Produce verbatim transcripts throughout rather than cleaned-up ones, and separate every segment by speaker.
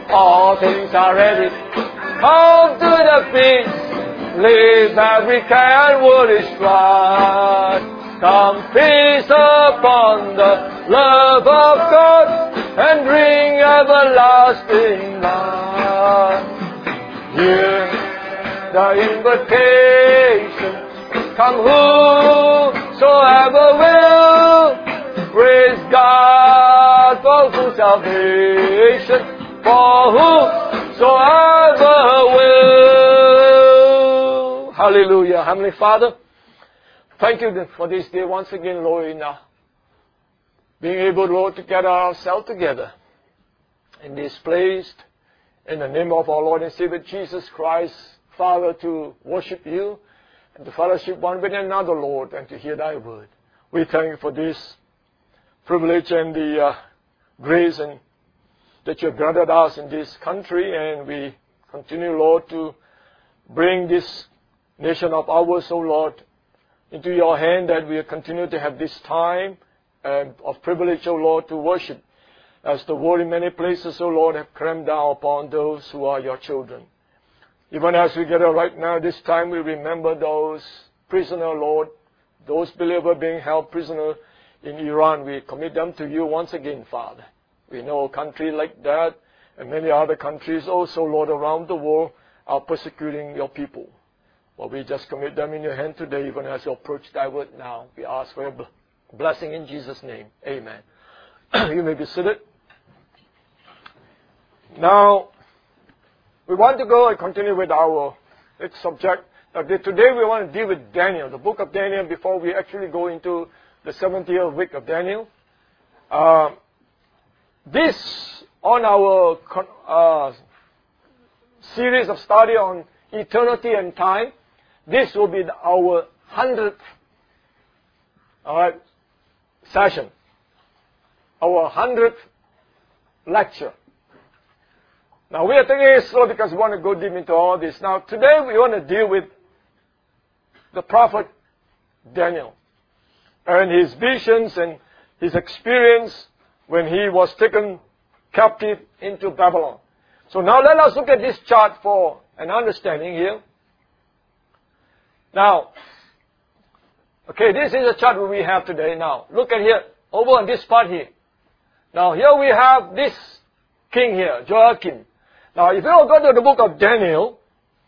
Speaker 1: All things are ready. Come to the feast. Leave every care and worldly strife. Come feast upon the love of God and bring everlasting life. Hear the invitation. Come whosoever will. Praise God for full salvation. For whosoever will. Hallelujah. Heavenly Father, thank you for this day once again, Lord, in uh, being able, Lord, to gather ourselves together in this place in the name of our Lord and Savior Jesus Christ, Father, to worship you and to fellowship one with another, Lord, and to hear thy word. We thank you for this privilege and the uh, grace and that you have granted us in this country, and we continue, Lord, to bring this nation of ours, O Lord, into your hand, that we continue to have this time um, of privilege, O Lord, to worship, as the world in many places, O Lord, have crammed down upon those who are your children. Even as we gather right now, this time we remember those prisoners, Lord, those believers being held prisoner in Iran. We commit them to you once again, Father. We know a country like that and many other countries also, Lord, around the world are persecuting your people. But we just commit them in your hand today, even as you approach thy word now. We ask for your blessing in Jesus' name. Amen. You may be seated. Now, we want to go and continue with our next subject. Now, today we want to deal with Daniel, the book of Daniel, before we actually go into the seventieth week of Daniel. Uh, this, on our uh, series of study on eternity and time, this will be our hundredth uh, session, our hundredth lecture. Now, we are taking it slow because we want to go deep into all this. Now, today we want to deal with the prophet Daniel and his visions and his experience when he was taken captive into Babylon. So now let us look at this chart for an understanding here. Now, okay, this is the chart that we have today. Now, look at here, over on this part here. Now, here we have this king here, Joachim. Now, if you go to the book of Daniel,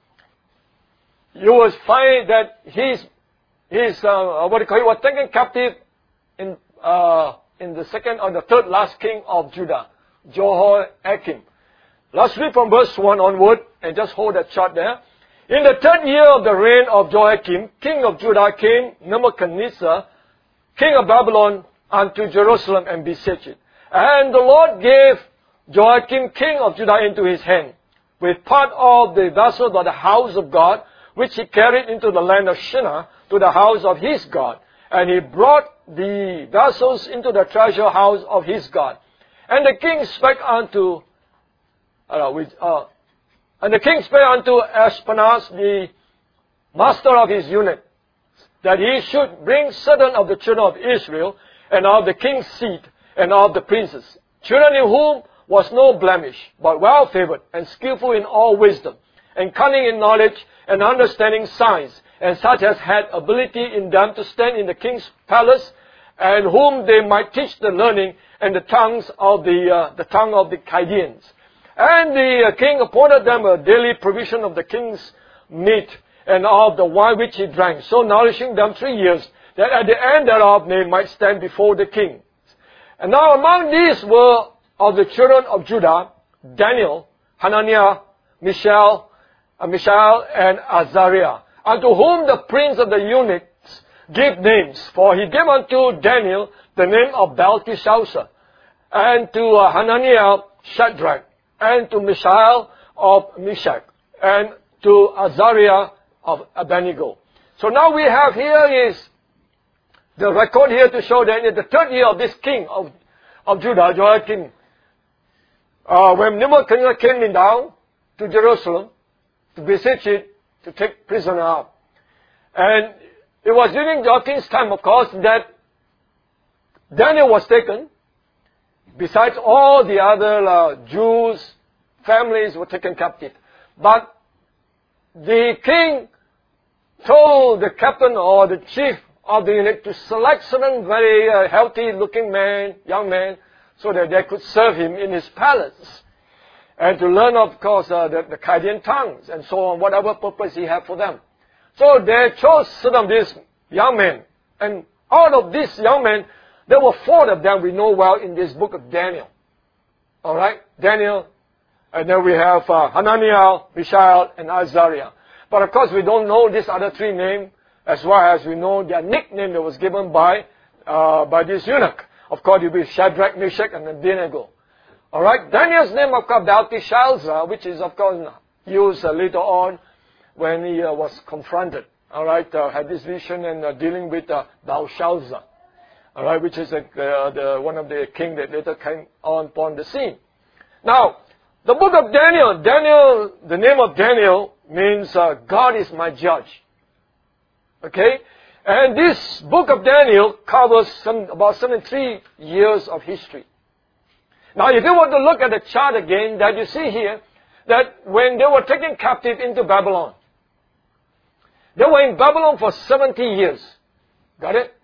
Speaker 1: you will find that he's, he's uh, what do you call it, was taken captive in, uh, in the second or the third last king of Judah, Jehoiakim. Let's read from verse one onward and just hold that chart there. In the third year of the reign of Joachim, king of Judah, came Nebuchadnezzar, king of Babylon, unto Jerusalem and besieged it. And the Lord gave Joachim, king of Judah, into his hand, with part of the vessels of the house of God, which he carried into the land of Shinar, to the house of his God. And he brought the vessels into the treasure house of his God. And the king spake unto, uh, with, uh, and the king spake unto Ashpenaz, the master of his unit, that he should bring certain of the children of Israel, and of the king's seed, and of the princes, children in whom was no blemish, but well favored, and skillful in all wisdom, and cunning in knowledge, and understanding science, and such as had ability in them to stand in the king's palace, and whom they might teach the learning and the tongues of the uh, the tongue of the Chaldeans. And the uh, king appointed them a daily provision of the king's meat and of the wine which he drank, so nourishing them three years, that at the end thereof they might stand before the king. And now among these were of the children of Judah, Daniel, Hananiah, Mishael, uh, Mishael, and Azariah, unto whom the prince of the eunuchs gave names. For he gave unto Daniel the name of Belteshazzar, and to uh, Hananiah Shadrach, and to Mishael of Meshach, and to Azariah of Abednego. So now we have here is the record here to show that in the third year of this king of, of Judah, Joachim, uh, when Nebuchadnezzar came in down to Jerusalem to besiege it, to take prisoner up. And it was during Joachim's time, of course, that Daniel was taken, besides all the other uh, Jews families were taken captive. But the king told the captain or the chief of the unit to select certain very uh, healthy-looking men, young men, so that they could serve him in his palace. And to learn, of course, uh, the, the Chaldean tongues and so on, whatever purpose he had for them. So they chose some of these young men. And out of these young men, there were four of them we know well in this book of Daniel. Alright? Daniel. And then we have uh, Hananiah, Mishael, and Azariah. But of course, we don't know these other three names, as well as we know their nickname that was given by uh, by this eunuch. Of course, it will be Shadrach, Meshach, and Abednego. Alright? Daniel's name, of course, Belteshazzar, which is, of course, used uh, later on when he uh, was confronted. Alright? Uh, had this vision and uh, dealing with uh, Belshazzar. Alright? Which is uh, the, one of the king that later came on upon the scene. Now, the book of Daniel, Daniel, the name of Daniel means uh, God is my judge. Okay? And this book of Daniel covers some, about seventy-three years of history. Now, if you want to look at the chart again, that you see here, that when they were taken captive into Babylon, they were in Babylon for seventy years. Got it?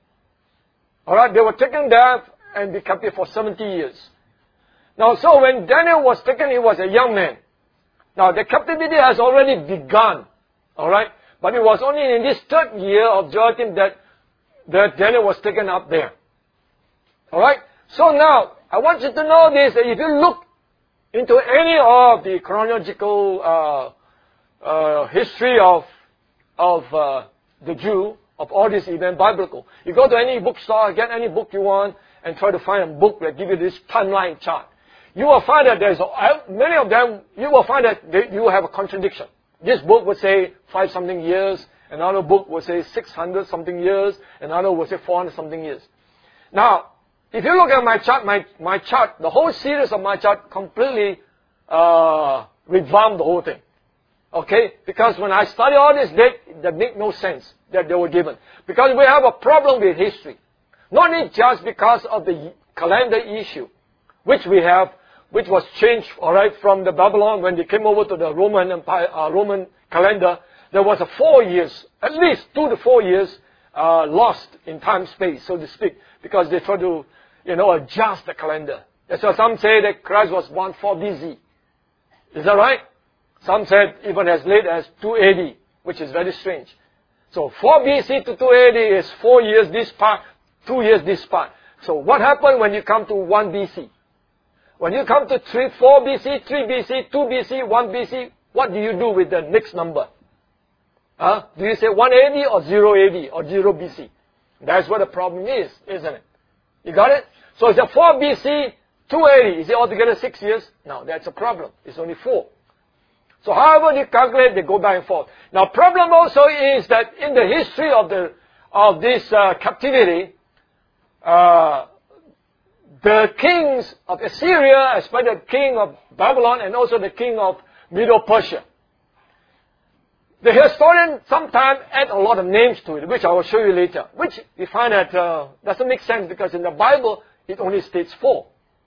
Speaker 1: Alright, they were taken there and be captive for seventy years. Now, so when Daniel was taken, he was a young man. Now, the captivity has already begun. Alright? But it was only in this third year of Joachim that, that Daniel was taken up there. Alright? So now, I want you to know this, that if you look into any of the chronological uh, uh, history of, of uh, the Jew, of all these events, biblical, you go to any bookstore, get any book you want, and try to find a book that gives you this timeline chart. You will find that there's, many of them, you will find that they, you will have a contradiction. This book would say five something years, another book would say six hundred something years, another would say four hundred something years. Now, if you look at my chart, my, my chart, the whole series of my chart completely uh, revamped the whole thing. Okay? Because when I study all this date, that make no sense that they were given. Because we have a problem with history. Not only just because of the calendar issue, which we have, which was changed, all right, from the Babylon when they came over to the Roman Empire, uh, Roman calendar. There was a four years, at least two to four years, uh, lost in time space, so to speak, because they tried to, you know, adjust the calendar. That's why some say that Christ was born four B C. Is that right? Some said even as late as two A D, which is very strange. So four B C to two A D is four years this part, two years this part. So what happened when you come to one B C? When you come to three, four B C, three B C, two B C, one B C, what do you do with the next number? Huh? Do you say one A D or zero A D or zero B C? That's what the problem is, isn't it? You got it? So it's a four B C, two A D. Is it altogether six years? No, that's a problem. It's only four. So however you calculate, they go back and forth. Now, problem also is that in the history of the of this uh, captivity, uh, the kings of Assyria, especially the king of Babylon and also the king of Medo-Persia, the historian sometimes add a lot of names to it, which I will show you later, which we find that uh, doesn't make sense because in the Bible, it only states four.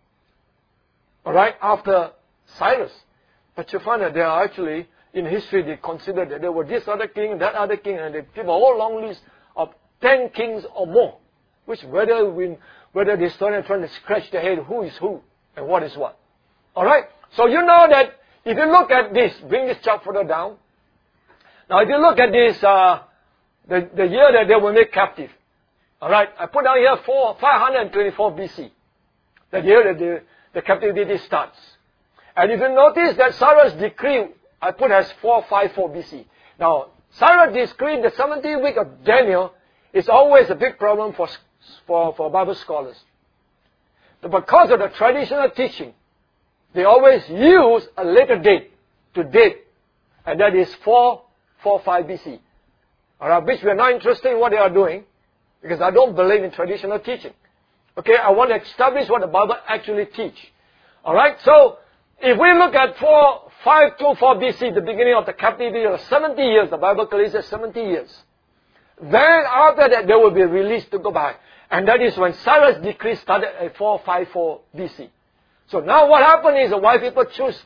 Speaker 1: Alright, after Cyrus. But you find that there are actually, in history, they consider that there were this other king, that other king, and they give a whole long list of ten kings or more, which whether we, whether the historian is trying to scratch their head, who is who, and what is what. Alright, so you know that if you look at this, bring this chart further down. Now, if you look at this, uh, the, the year that they were made captive, alright, I put down here four, five hundred twenty-four B C, the year that the, the captivity starts. And if you notice that Cyrus' decree, I put as four fifty-four B C. Now, Cyrus' decree, the seventieth week of Daniel, is always a big problem for, for, for Bible scholars. But because of the traditional teaching, they always use a later date to date, and that is four forty-five B C. Alright, which we are not interested in what they are doing, because I don't believe in traditional teaching. Okay, I want to establish what the Bible actually teach. Alright, so if we look at four five twenty-four B C, the beginning of the captivity of seventy years, the Bible clearly says seventy years. Then after that, they will be released to go back. And that is when Cyrus' decree started at four fifty-four B C. So now what happened is, why people choose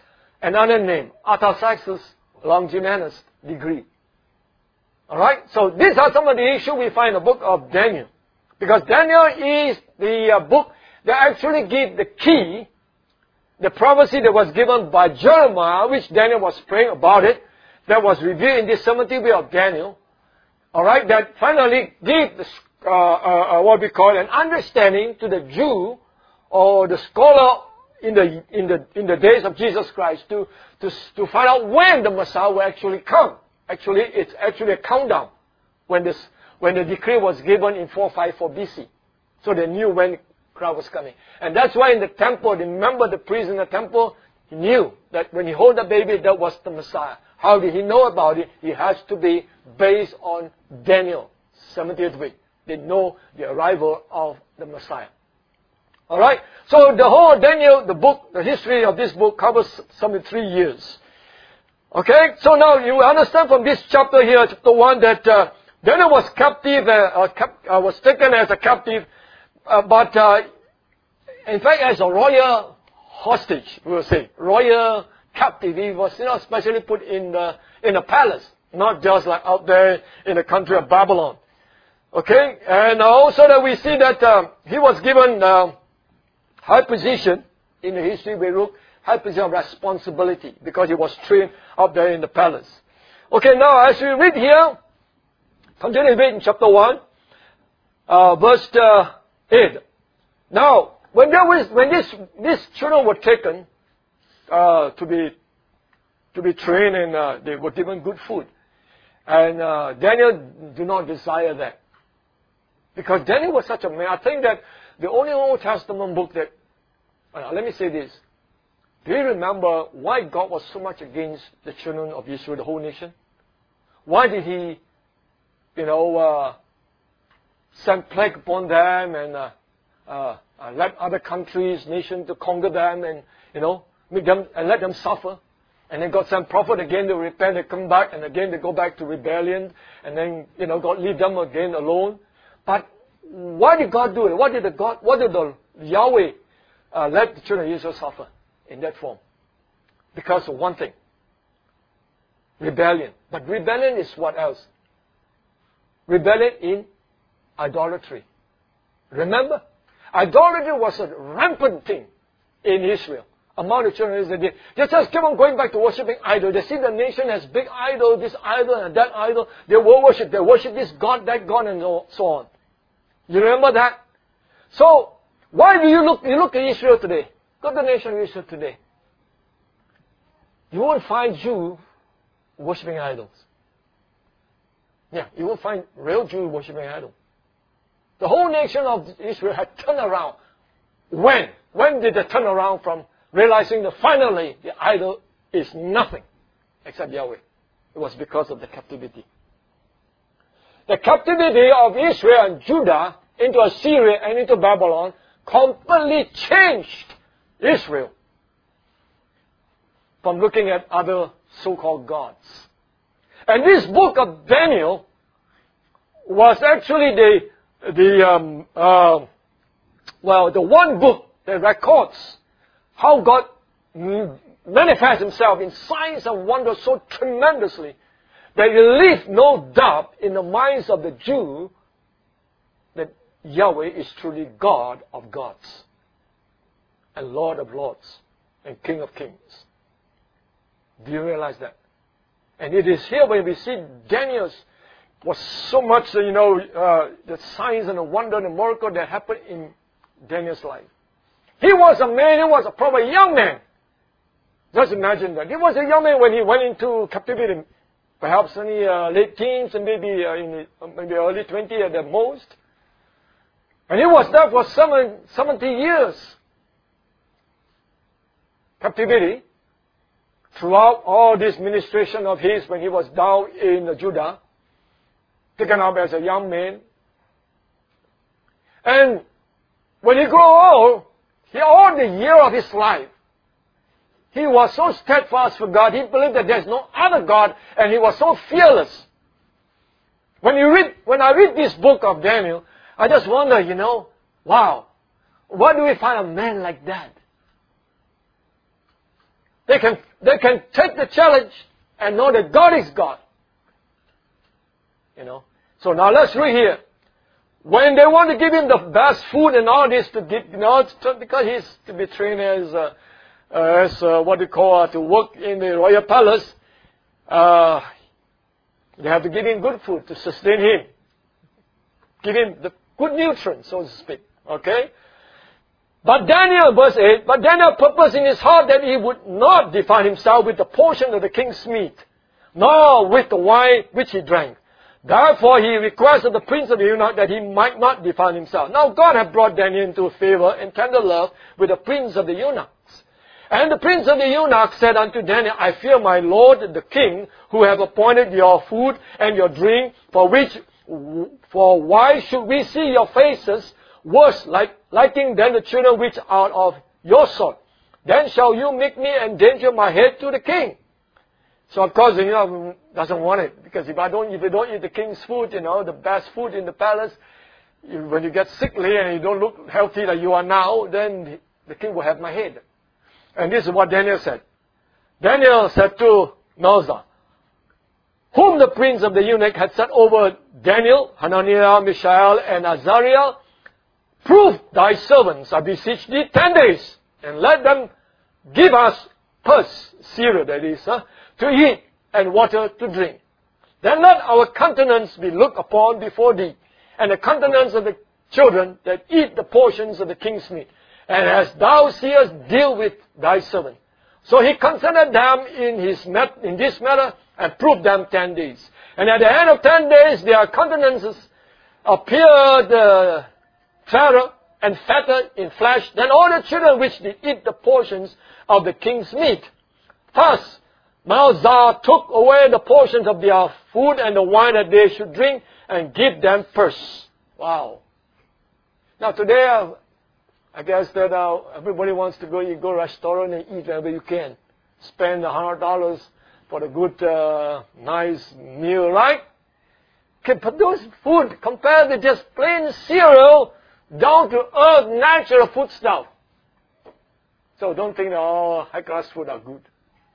Speaker 1: another name, Artaxerxes Longinus degree. Alright? So these are some of the issues we find in the book of Daniel. Because Daniel is the uh, book that actually gives the key, the prophecy that was given by Jeremiah, which Daniel was praying about it, that was revealed in this seventieth week of Daniel. Alright? That finally gave the, uh, uh, uh, what we call an understanding to the Jew or the scholar in the, in the, in the days of Jesus Christ to, to, to find out when the Messiah will actually come. Actually, it's actually a countdown when this, when the decree was given in four fifty-four B C. So they knew when Christ was coming. And that's why in the temple, remember the priest in the temple, he knew that when he held the baby, that was the Messiah. How did he know about it? It has to be based on Daniel, seventieth week. They know the arrival of the Messiah. Alright? So the whole Daniel, the book, the history of this book covers seventy-three years. Okay? So now you understand from this chapter here, chapter one, that uh, Daniel was captive, uh, uh, cap, uh, was taken as a captive, uh, but uh, in fact as a royal hostage, we will say. Royal captive. He was, you know, especially put in the, in a palace, not just like out there in the country of Babylon. Okay? And also that we see that uh, he was given uh, high position in the history we look, high position of responsibility because he was trained up there in the palace. Okay, now as we read here, continue to read in chapter one, uh, verse uh, eight. Now, when there was, when this, these children were taken uh, to be to be trained and uh, they were given good food, and uh, Daniel did not desire that because Daniel was such a man. I think that the only Old Testament book that, uh, let me say this. Do you remember why God was so much against the children of Israel, the whole nation? Why did He, you know, uh, send plague upon them and uh, uh, uh, let other countries, nations to conquer them and, you know, make them and let them suffer? And then God sent prophet again to repent, they come back, and again they go back to rebellion, and then, you know, God leave them again alone. But why did God do it? What did the God, what did the Yahweh uh, let the children of Israel suffer in that form? Because of one thing. Rebellion. But rebellion is what else? Rebellion in idolatry. Remember? Idolatry was a rampant thing in Israel. Among the children of Israel. They just keep on going back to worshipping idols. They see the nation as big idol, this idol and that idol. They will worship. They worship this God, that God, and so on. You remember that? So, why do you look, you look at Israel today? Go to the nation of Israel today. You won't find Jews worshipping idols. Yeah, you won't find real Jews worshipping idols. The whole nation of Israel had turned around. When? When did they turn around from realizing that finally the idol is nothing except Yahweh? It was because of the captivity. The captivity of Israel and Judah into Assyria and into Babylon completely changed Israel from looking at other so-called gods. And this book of Daniel was actually the, the um, uh, well, the one book that records how God manifests Himself in signs and wonders so tremendously that it leaves no doubt in the minds of the Jew that Yahweh is truly God of gods and Lord of lords and King of kings. Do you realize that? And it is here when we see Daniel's was so much, you know, uh, the signs and the wonder and the miracle that happened in Daniel's life. He was a man, he was a probably a young man. Just imagine that. He was a young man when he went into captivity. Perhaps only uh, late teens and maybe uh, in the, uh, maybe early twenties at the most. And he was there for seven, seventy years. Captivity. Throughout all this ministration of his when he was down in uh, Judah. Taken up as a young man. And when he grew old, he all the year of his life, he was so steadfast for God. He believed that there's no other God, and he was so fearless. When you read, when I read this book of Daniel, I just wonder, you know, wow, where do we find a man like that? They can, they can take the challenge and know that God is God. You know. So now let's read here. When they want to give him the best food and all this to give, you know, because he's to be trained as, uh, uh, as uh, what they call, uh, to work in the royal palace, uh, they have to give him good food to sustain him. Give him the good nutrients, so to speak. Okay? But Daniel, verse eight, but Daniel purposed in his heart that he would not defile himself with the portion of the king's meat, nor with the wine which he drank. Therefore he requested the prince of the eunuchs that he might not defile himself. Now God had brought Daniel into favor and tender love with the prince of the eunuchs. And the prince of the eunuchs said unto Daniel, I fear my lord the king, who have appointed your food and your drink, for which, for why should we see your faces worse like, liking than the children which are of your sort? Then shall you make me endanger my head to the king. So of course, you know, doesn't want it, because if I don't, if you don't eat the king's food, you know, the best food in the palace, you, when you get sickly and you don't look healthy like you are now, then the king will have my head. And this is what Daniel said. Daniel said to Melzar, whom the prince of the eunuch had set over Daniel, Hananiah, Mishael, and Azariah, prove thy servants, I beseech thee, ten days, and let them give us purse, cereal that is, huh, to eat and water to drink. Then let our countenance be looked upon before thee, and the countenance of the children that eat the portions of the king's meat. And as thou seest, deal with thy servant. So he consented them in his mat- in this matter, and proved them ten days. And at the end of ten days, their countenances appeared uh, fairer and fatter in flesh than all the children which did eat the portions of the king's meat. Thus, Melzar took away the portions of their food and the wine that they should drink, and give them purse. Wow. Now today, uh, I guess that uh, everybody wants to go, you go to a restaurant and eat wherever you can. Spend a hundred dollars for a good, uh, nice meal, right? Okay, but those food compared to just plain cereal, down to earth, natural food stuff. So don't think that all high class food are good.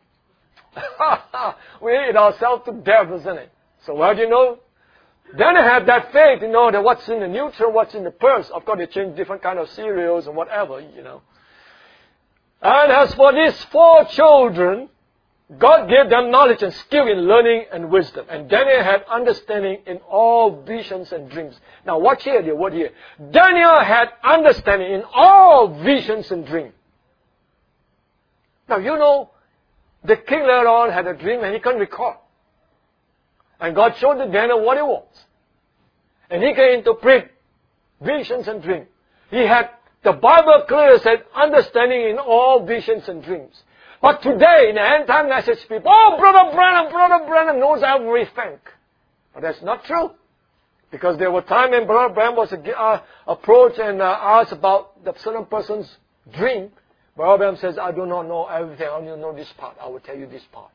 Speaker 1: We eat ourselves to death, isn't it? So what do you know? Then they have that faith, you know, that what's in the neutral, what's in the purse. Of course, they change different kind of cereals and whatever, you know. And as for these four children, God gave them knowledge and skill in learning and wisdom. And Daniel had understanding in all visions and dreams. Now watch here, the word here. Daniel had understanding in all visions and dreams. Now you know, the king later on had a dream and he couldn't recall. And God showed to Daniel what it was. And he can interpret visions and dreams. He had, the Bible clearly said, understanding in all visions and dreams. But today, in the end time message, people, oh, Brother Branham, Brother Branham knows everything. But that's not true. Because there were times when Brother Branham was uh, approached and uh, asked about the certain person's dream. Brother Branham says, I do not know everything, I only know this part. I will tell you this part.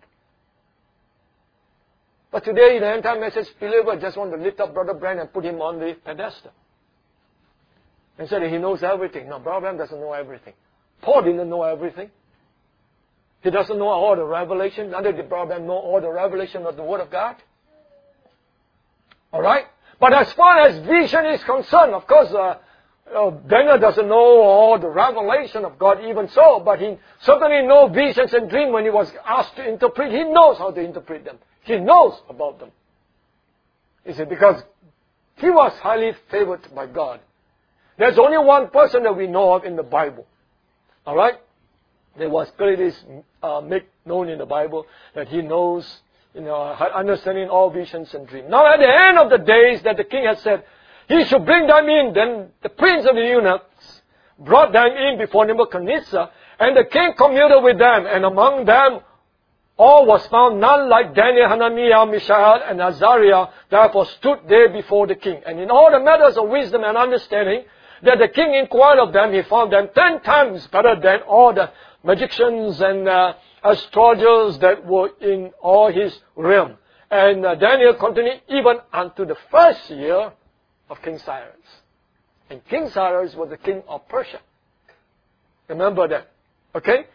Speaker 1: But today, in the end time message, believers just want to lift up Brother Branham and put him on the pedestal. And say that he knows everything. No, Brother Branham doesn't know everything. Paul didn't know everything. He doesn't know all the revelation. Neither did Brother Branham know all the revelation of the Word of God. Alright? But as far as vision is concerned, of course, uh, uh, Daniel doesn't know all the revelation of God even so, but he certainly knows visions and dreams when he was asked to interpret. He knows how to interpret them. He knows about them. You see, because he was highly favored by God. There's only one person that we know of in the Bible. Alright? There was clearly uh, made known in the Bible that he knows, you know, understanding all visions and dreams. Now at the end of the days that the king had said, he should bring them in, then the prince of the eunuchs brought them in before Nebuchadnezzar, and the king communed with them, and among them all was found none like Daniel, Hananiah, Mishael, and Azariah. Therefore stood they before the king. And in all the matters of wisdom and understanding that the king inquired of them, he found them ten times better than all the magicians and uh, astrologers that were in all his realm. And uh, Daniel continued even unto the first year of King Cyrus. And King Cyrus was the king of Persia. Remember that. Okay?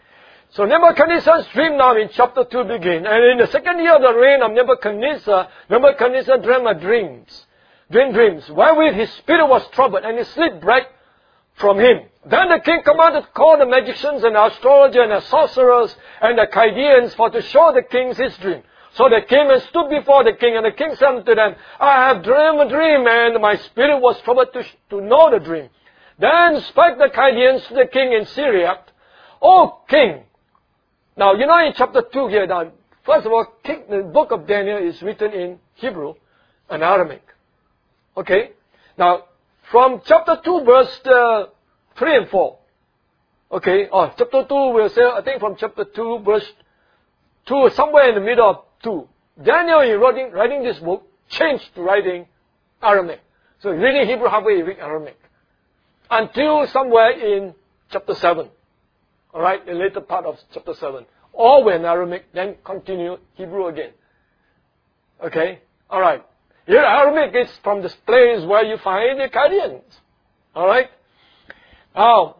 Speaker 1: So Nebuchadnezzar's dream now in chapter two begin. And in the second year of the reign of Nebuchadnezzar, Nebuchadnezzar dreamed a dreams, dream dreams, wherewith his spirit was troubled, and his sleep brake from him. Then the king commanded to call the magicians and the astrologers and the sorcerers and the Chaldeans for to show the king his dream. So they came and stood before the king, and the king said unto them, I have dreamed a dream, and my spirit was troubled to, to know the dream. Then spake the Chaldeans to the king in Syria, O king. Now, you know in chapter two here, now, first of all, king, the book of Daniel is written in Hebrew and Aramaic. Okay? Now, from chapter two, verse uh, three and four. Okay? Oh, chapter two, we'll say, I think from chapter two, verse two, somewhere in the middle of two. Daniel, in writing, writing this book, changed to writing Aramaic. So reading Hebrew halfway, he read Aramaic. Until somewhere in chapter seven. Alright, the later part of chapter seven. All were in Aramaic, then continue Hebrew again. Okay? Alright. Here Aramaic is from this place where you find the Chaldeans. Alright? Now,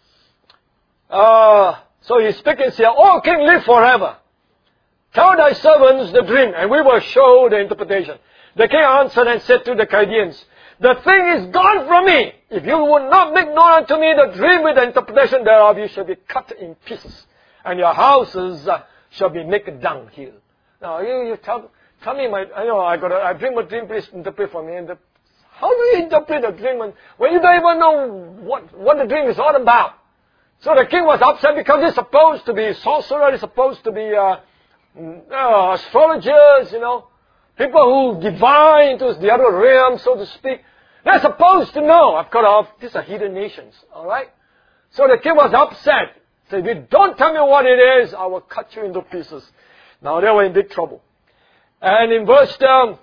Speaker 1: uh, so he's speaking here, O king, live forever. Tell thy servants the dream, and we will show the interpretation. The king answered and said to the Chaldeans, the thing is gone from me. If you would not make known unto me the dream with the interpretation thereof, you shall be cut in pieces, and your houses uh, shall be made a dunghill. Now, you, you tell, tell me, my, I know, I got a, I dream a dream, please interpret for me. And the, how do you interpret a dream when, when you don't even know what, what the dream is all about? So the king was upset because he's supposed to be sorcerer, he's supposed to be uh, uh, astrologers, you know. People who divine into the other realm, so to speak. They're supposed to know. I've got off. These are hidden nations. Alright? So the king was upset. Said, if you don't tell me what it is, I will cut you into pieces. Now they were in big trouble. And in verse um,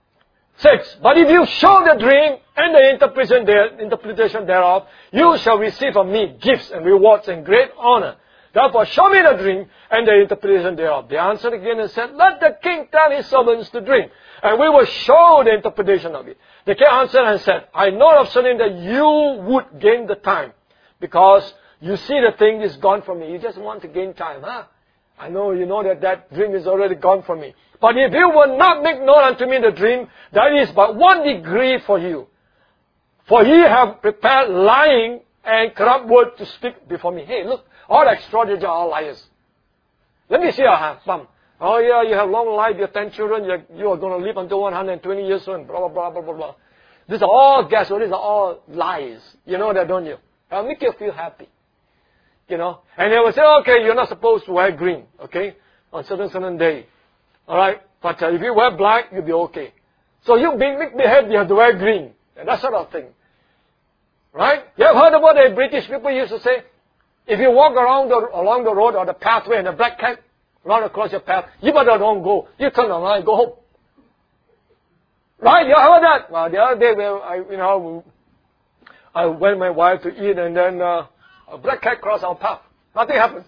Speaker 1: six, but if you show the dream and the interpretation, there, interpretation thereof, you shall receive from me gifts and rewards and great honor. Therefore, show me the dream and the interpretation thereof. They answered again and said, let the king tell his servants the dream, and we will show the interpretation of it. The king answered and said, I know of certain that you would gain the time, because you see the thing is gone from me. You just want to gain time, huh? I know you know that that dream is already gone from me. But if you will not make known unto me the dream, that is but one degree for you. For ye have prepared lying and corrupt word to speak before me. Hey, look. All astrologers are all liars. Let me see your hand, bum. Oh yeah, you have long life, you have ten children, you, you are going to live until one hundred twenty years soon, blah, blah, blah, blah, blah, blah. These are all guesswork, these are all lies. You know that, don't you? It'll make you feel happy. You know? And they will say, okay, you're not supposed to wear green, okay? On certain, certain day. Alright? But uh, if you wear black, you'll be okay. So you be, make behave, you have to wear green. And that sort of thing. Right? You have heard of what the British people used to say? If you walk around the, along the road or the pathway and a black cat run across your path, you better don't go. You turn around and go home. Right? You heard that? Well, the other day, when I, you know, I went with my wife to eat, and then uh, a black cat crossed our path. Nothing happened.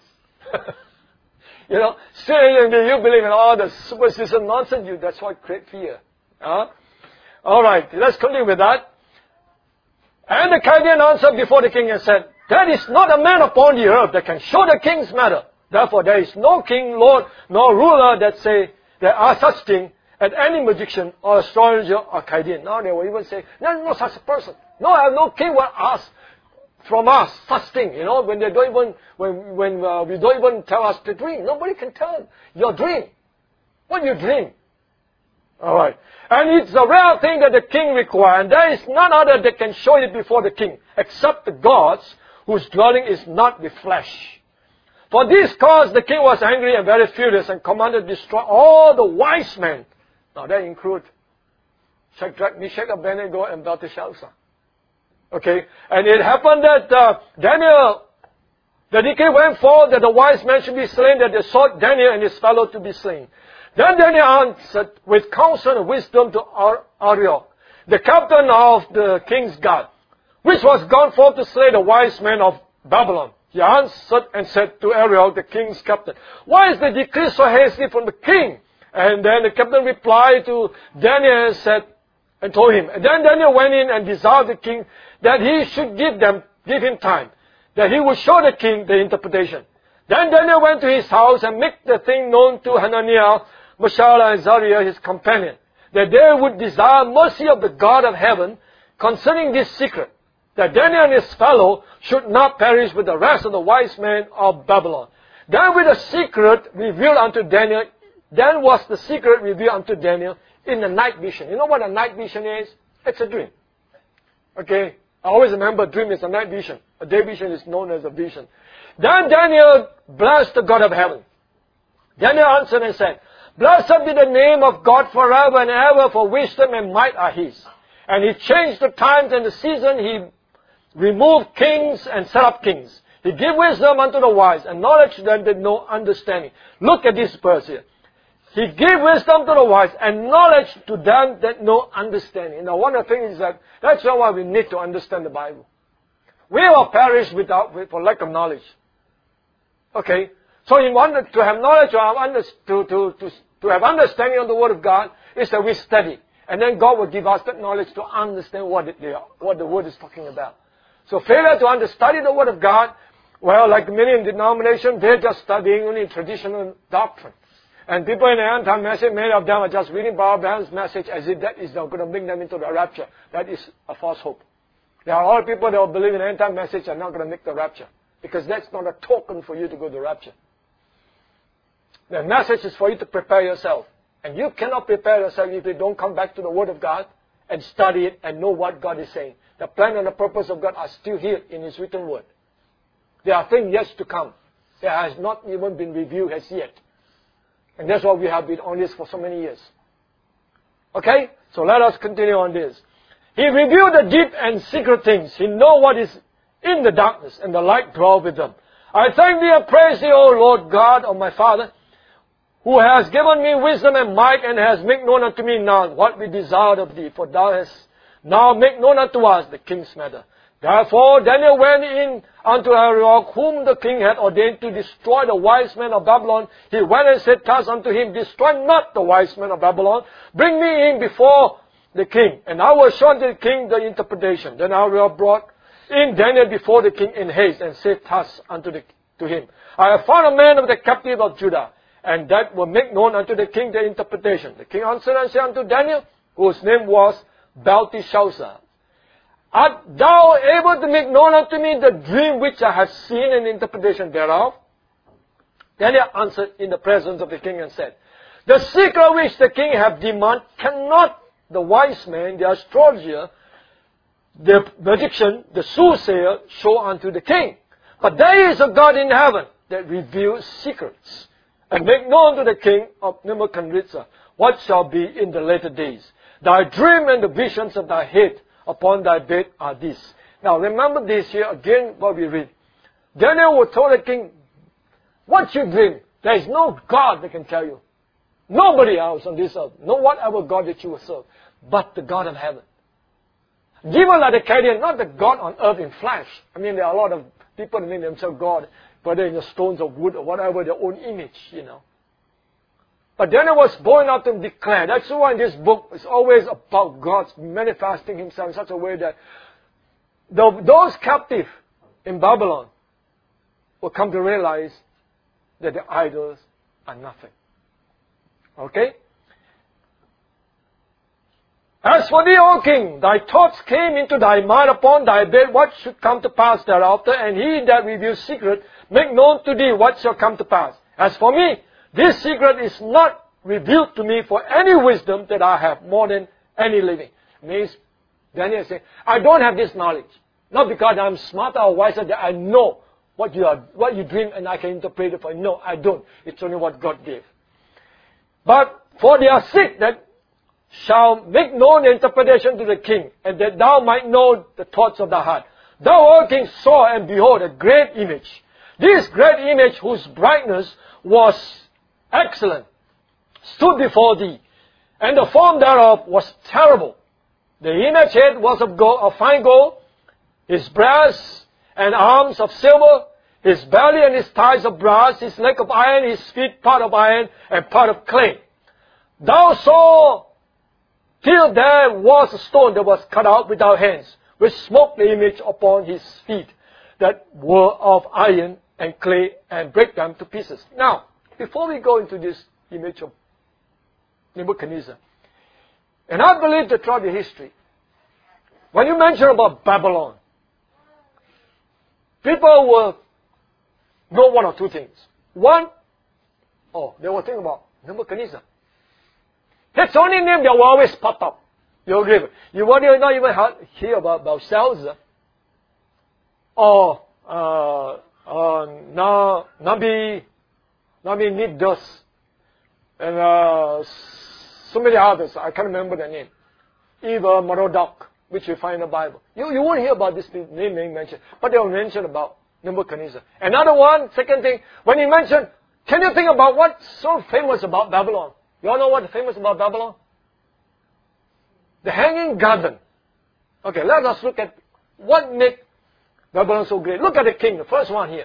Speaker 1: You know, still you believe in all the superstition nonsense. You that's what create fear. Uh? All right, let's continue with that. And the Chaldean answered before the king and said, there is not a man upon the earth that can show the king's matter. Therefore, there is no king, lord, nor ruler that say there are such things as any magician or astrologer or Chaldean. Now they will even say, there is no such a person. No, no king will ask from us such thing. You know, when they don't even, when when uh, we don't even tell us the dream. Nobody can tell your dream. What you dream? All right. And it's a rare thing that the king requires, and there is none other that can show it before the king, except the gods, whose dwelling is not with flesh. For this cause the king was angry and very furious, and commanded to destroy all the wise men. Now that includes Shadrach, Meshach, Abednego, and Belteshazzar. Okay, and it happened that uh, Daniel, the decree went forth that the wise men should be slain, that they sought Daniel and his fellow to be slain. Then Daniel answered with counsel and wisdom to Ar- Arioch, the captain of the king's guard, which was gone forth to slay the wise men of Babylon. He answered and said to Arioch, the king's captain, why is the decree so hasty from the king? And then the captain replied to Daniel and said, and told him. And then Daniel went in and desired the king that he should give them, give him time, that he would show the king the interpretation. Then Daniel went to his house and made the thing known to Hananiah, Mishael, and Azariah, his companion, that they would desire mercy of the God of heaven concerning this secret, that Daniel and his fellow should not perish with the rest of the wise men of Babylon. Then with the secret revealed unto Daniel, then was the secret revealed unto Daniel in the night vision. You know what a night vision is? It's a dream. Okay? I always remember a dream is a night vision. A day vision is known as a vision. Then Daniel blessed the God of heaven. Daniel answered and said, Blessed be the name of God forever and ever, for wisdom and might are His. And He changed the times and the season. He removed kings and set up kings. He gave wisdom unto the wise and knowledge to them that know understanding. Look at this verse here. He gave wisdom to the wise and knowledge to them that know understanding. Now, one of the things is that that's why we need to understand the Bible. We are perished without, for lack of knowledge. Okay? So in order to have knowledge or to, to, to, to have understanding of the Word of God is that we study. And then God will give us that knowledge to understand what, it, what the Word is talking about. So failure to understand study the Word of God, well, like many in denominations, they're just studying only traditional doctrine. And people in the end-time message, many of them are just reading Bob Brown's message as if that is going to bring them into the rapture. That is a false hope. There are all people that will believe in the end-time message are not going to make the rapture. Because that's not a token for you to go to the rapture. The message is for you to prepare yourself. And you cannot prepare yourself if you don't come back to the Word of God and study it and know what God is saying. The plan and the purpose of God are still here in His written Word. There are things yet to come. There has not even been reviewed as yet. And that's why we have been on this for so many years. Okay? So let us continue on this. He revealed the deep and secret things. He knows what is in the darkness, and the light dwells with them. I thank Thee and praise Thee, O Lord God of my Father, who has given me wisdom and might, and has made known unto me now what we desired of Thee. For Thou hast now made known unto us the king's matter. Therefore Daniel went in unto Arioch, whom the king had ordained to destroy the wise men of Babylon. He went and said thus unto him, Destroy not the wise men of Babylon. Bring me in before the king, and I will show unto the king the interpretation. Then Arioch brought in Daniel before the king in haste, and said thus unto the, to him, I have found a man of the captive of Judah, and that will make known unto the king the interpretation. The king answered and said unto Daniel, whose name was Belteshazzar, Art thou able to make known unto me the dream which I have seen and interpretation thereof? Daniel answered in the presence of the king and said, The secret which the king hath demanded cannot the wise man, the astrologer, the magician, the soothsayer, show unto the king. But there is a God in heaven that reveals secrets, and make known to the king of Nebuchadnezzar what shall be in the later days. Thy dream and the visions of thy head upon thy bed are these. Now remember this here again what we read. Daniel will tell the king, what you dream, there is no God that can tell you. Nobody else on this earth, no whatever God that you will serve, but the God of heaven. Given like the Chaldean, not the God on earth in flesh. I mean, there are a lot of people that make themselves God, whether in the stones of wood or whatever, their own image, you know. But Daniel was born out to declare. That's why in this book it's always about God manifesting Himself in such a way that the, those captive in Babylon will come to realize that the idols are nothing. Okay? As for thee, O king, thy thoughts came into thy mind upon thy bed, what should come to pass thereafter, and he that reveals secret, make known to thee what shall come to pass. As for me, this secret is not revealed to me for any wisdom that I have more than any living. Means Daniel is saying, I don't have this knowledge. Not because I'm smarter or wiser that I know what you are, what you dream and I can interpret it for you. No, I don't. It's only what God gave. But for their sake that shall make known the interpretation to the king, and that thou might know the thoughts of thy heart. Thou, O king, saw and behold a great image. This great image, whose brightness was excellent, stood before thee, and the form thereof was terrible. The image head was of gold, of fine gold, his breast and arms of silver, his belly and his thighs of brass, his leg of iron, his feet part of iron and part of clay. Thou saw till there was a stone that was cut out without hands, which smote the image upon his feet, that were of iron and clay and break them to pieces. Now, before we go into this image of Nebuchadnezzar, and I believe that throughout the history, when you mention about Babylon, people will know one or two things. One, oh, they will think about Nebuchadnezzar. That's the only name that will always pop up. You agree? You won't not even hear about Belshazzar or uh, uh, Na, Nabi, Nabi Nidus, and uh, so many others. I can't remember the name. Eva Merodach, which you find in the Bible. You, you won't hear about this name being mentioned, but they will mention about Nebuchadnezzar. Another one, second thing, when he mentioned, can you think about what's so famous about Babylon? You all know what's famous about Babylon? The Hanging Garden. Okay, let us look at what made Babylon so great. Look at the king, the first one here.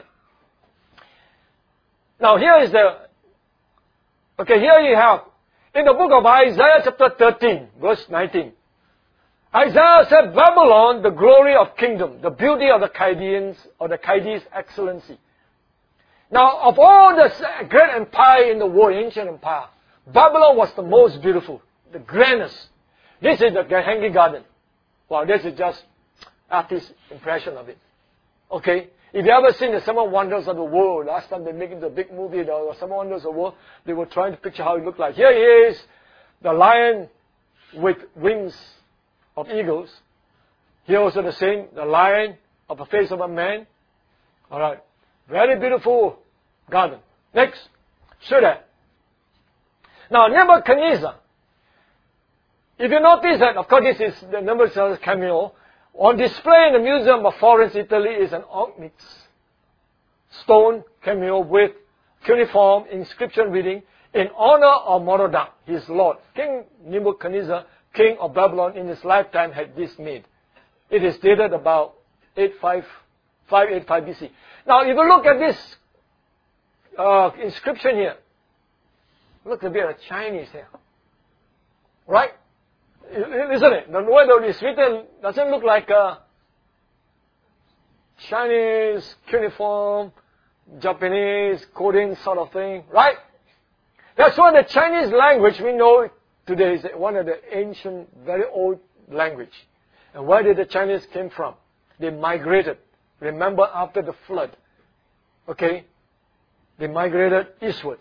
Speaker 1: Now here is the, okay, here you have, in the book of Isaiah chapter thirteen, verse nineteen. Isaiah said, Babylon, the glory of kingdom, the beauty of the Chaldeans, or the Chaldees' excellency. Now, of all the great empire in the world, ancient empire, Babylon was the most beautiful, the grandest. This is the Hanging Garden. Well, this is just artist's impression of it. Okay? If you ever seen the Seven Wonders of the World, last time they made it a big movie, the Seven Wonders of the World, they were trying to picture how it looked like. Here he is, the lion with wings of eagles. Here also the same, the lion of the face of a man. Alright. Very beautiful garden. Next. Show that. Now, Nebuchadnezzar. If you notice that, of course, this is the Nebuchadnezzar's cameo. On display in the Museum of Florence, Italy, is an onyx stone cameo with cuneiform inscription reading, in honor of Merodach, his lord. King Nebuchadnezzar, king of Babylon, in his lifetime had this made. It is dated about five eighty-five B C. Now, if you look at this uh, inscription here, look a bit of Chinese here. Right? Isn't it? The way that it's written doesn't look like a Chinese, cuneiform, Japanese, coding sort of thing. Right? That's why the Chinese language we know today is one of the ancient, very old language. And where did the Chinese came from? They migrated. Remember, after the flood, okay, they migrated eastward.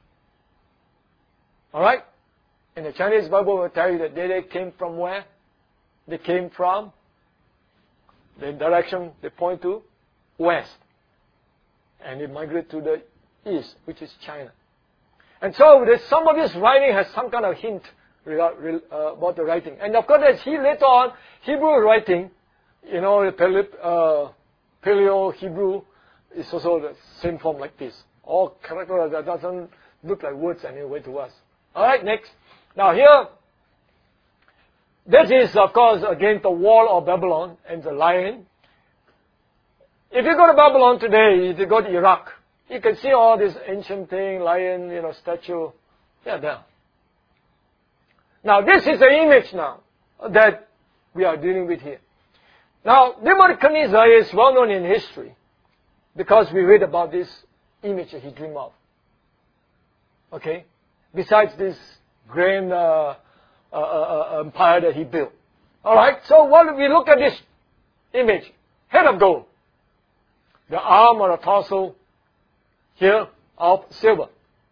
Speaker 1: All right? And the Chinese Bible will tell you that they, they came from where? They came from the direction they point to, west. And they migrate to the east, which is China. And so some of this writing has some kind of hint uh, about the writing. And of course, as he later on, Hebrew writing, you know, uh, Paleo-Hebrew is also the same form like this. All characters that doesn't look like words anyway to us. All right, next. Now here, this is, of course, again the wall of Babylon and the lion. If you go to Babylon today, if you go to Iraq, you can see all this ancient thing, lion, you know, statue. Yeah, there. Now, this is the image now that we are dealing with here. Now, Nebuchadnezzar is well known in history because we read about this image that he dreamed of. Okay? Besides this grand uh, uh, uh, empire that he built. Alright, so when we look at this image, head of gold, the arm or the torso here of silver.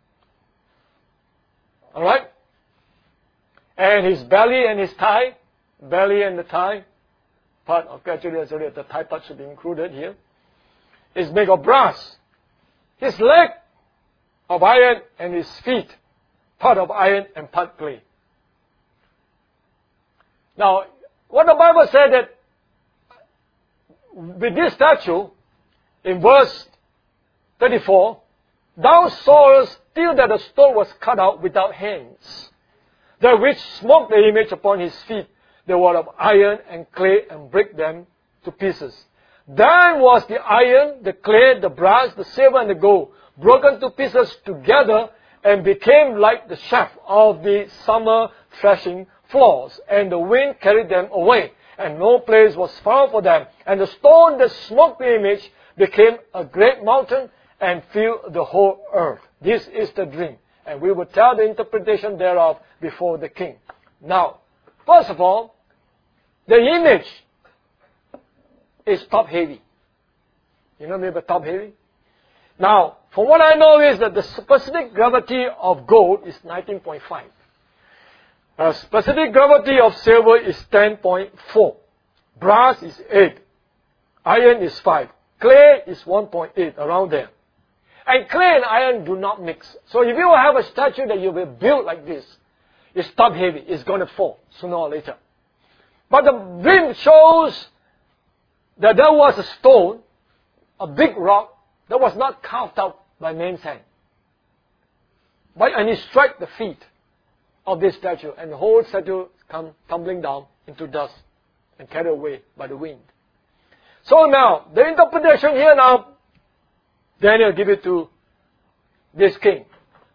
Speaker 1: Alright? And his belly and his thigh, belly and the thigh, part of actually the thigh part should be included here, is made of brass. His leg of iron and his feet, part of iron and part clay. Now, what the Bible said that with this statue, in verse thirty-four, thou sawest still that the stone was cut out without hands, the which smote the image upon his feet, they were of iron and clay, and break them to pieces. Then was the iron, the clay, the brass, the silver, and the gold broken to pieces together, and became like the shaft of the summer threshing floors, and the wind carried them away, and no place was found for them. And the stone that smote the image became a great mountain and filled the whole earth. This is the dream. And we will tell the interpretation thereof before the king. Now, first of all, the image is top-heavy. You know maybe top-heavy? Now, from what I know is that the specific gravity of gold is nineteen point five. The specific gravity of silver is ten point four. Brass is eight. Iron is five. Clay is one point eight, around there. And clay and iron do not mix. So if you have a statue that you will build like this, it's top-heavy. It's going to fall sooner or later. But the dream shows that there was a stone, a big rock, that was not carved out by man's hand. But, and it struck the feet of this statue, and the whole statue come tumbling down into dust and carried away by the wind. So now, the interpretation here now, Daniel give it to this king.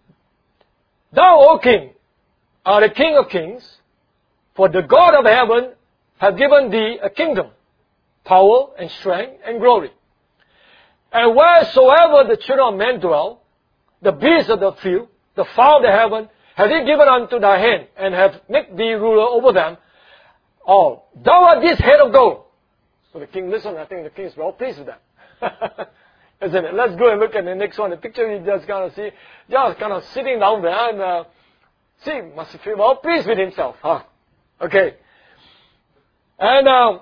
Speaker 1: Thou, O king, art the king of kings, for the God of heaven hath given thee a kingdom, power and strength and glory. And wheresoever the children of men dwell, the beasts of the field, the fowl of the heaven, hath he given unto thy hand, and hath made thee ruler over them all. Thou art this head of gold. So the king listened. I think the king is well pleased with that. Isn't it? Let's go and look at the next one. The picture you just kind of see, just kind of sitting down there and uh, see, must feel well pleased with himself. Huh? Okay. And uh,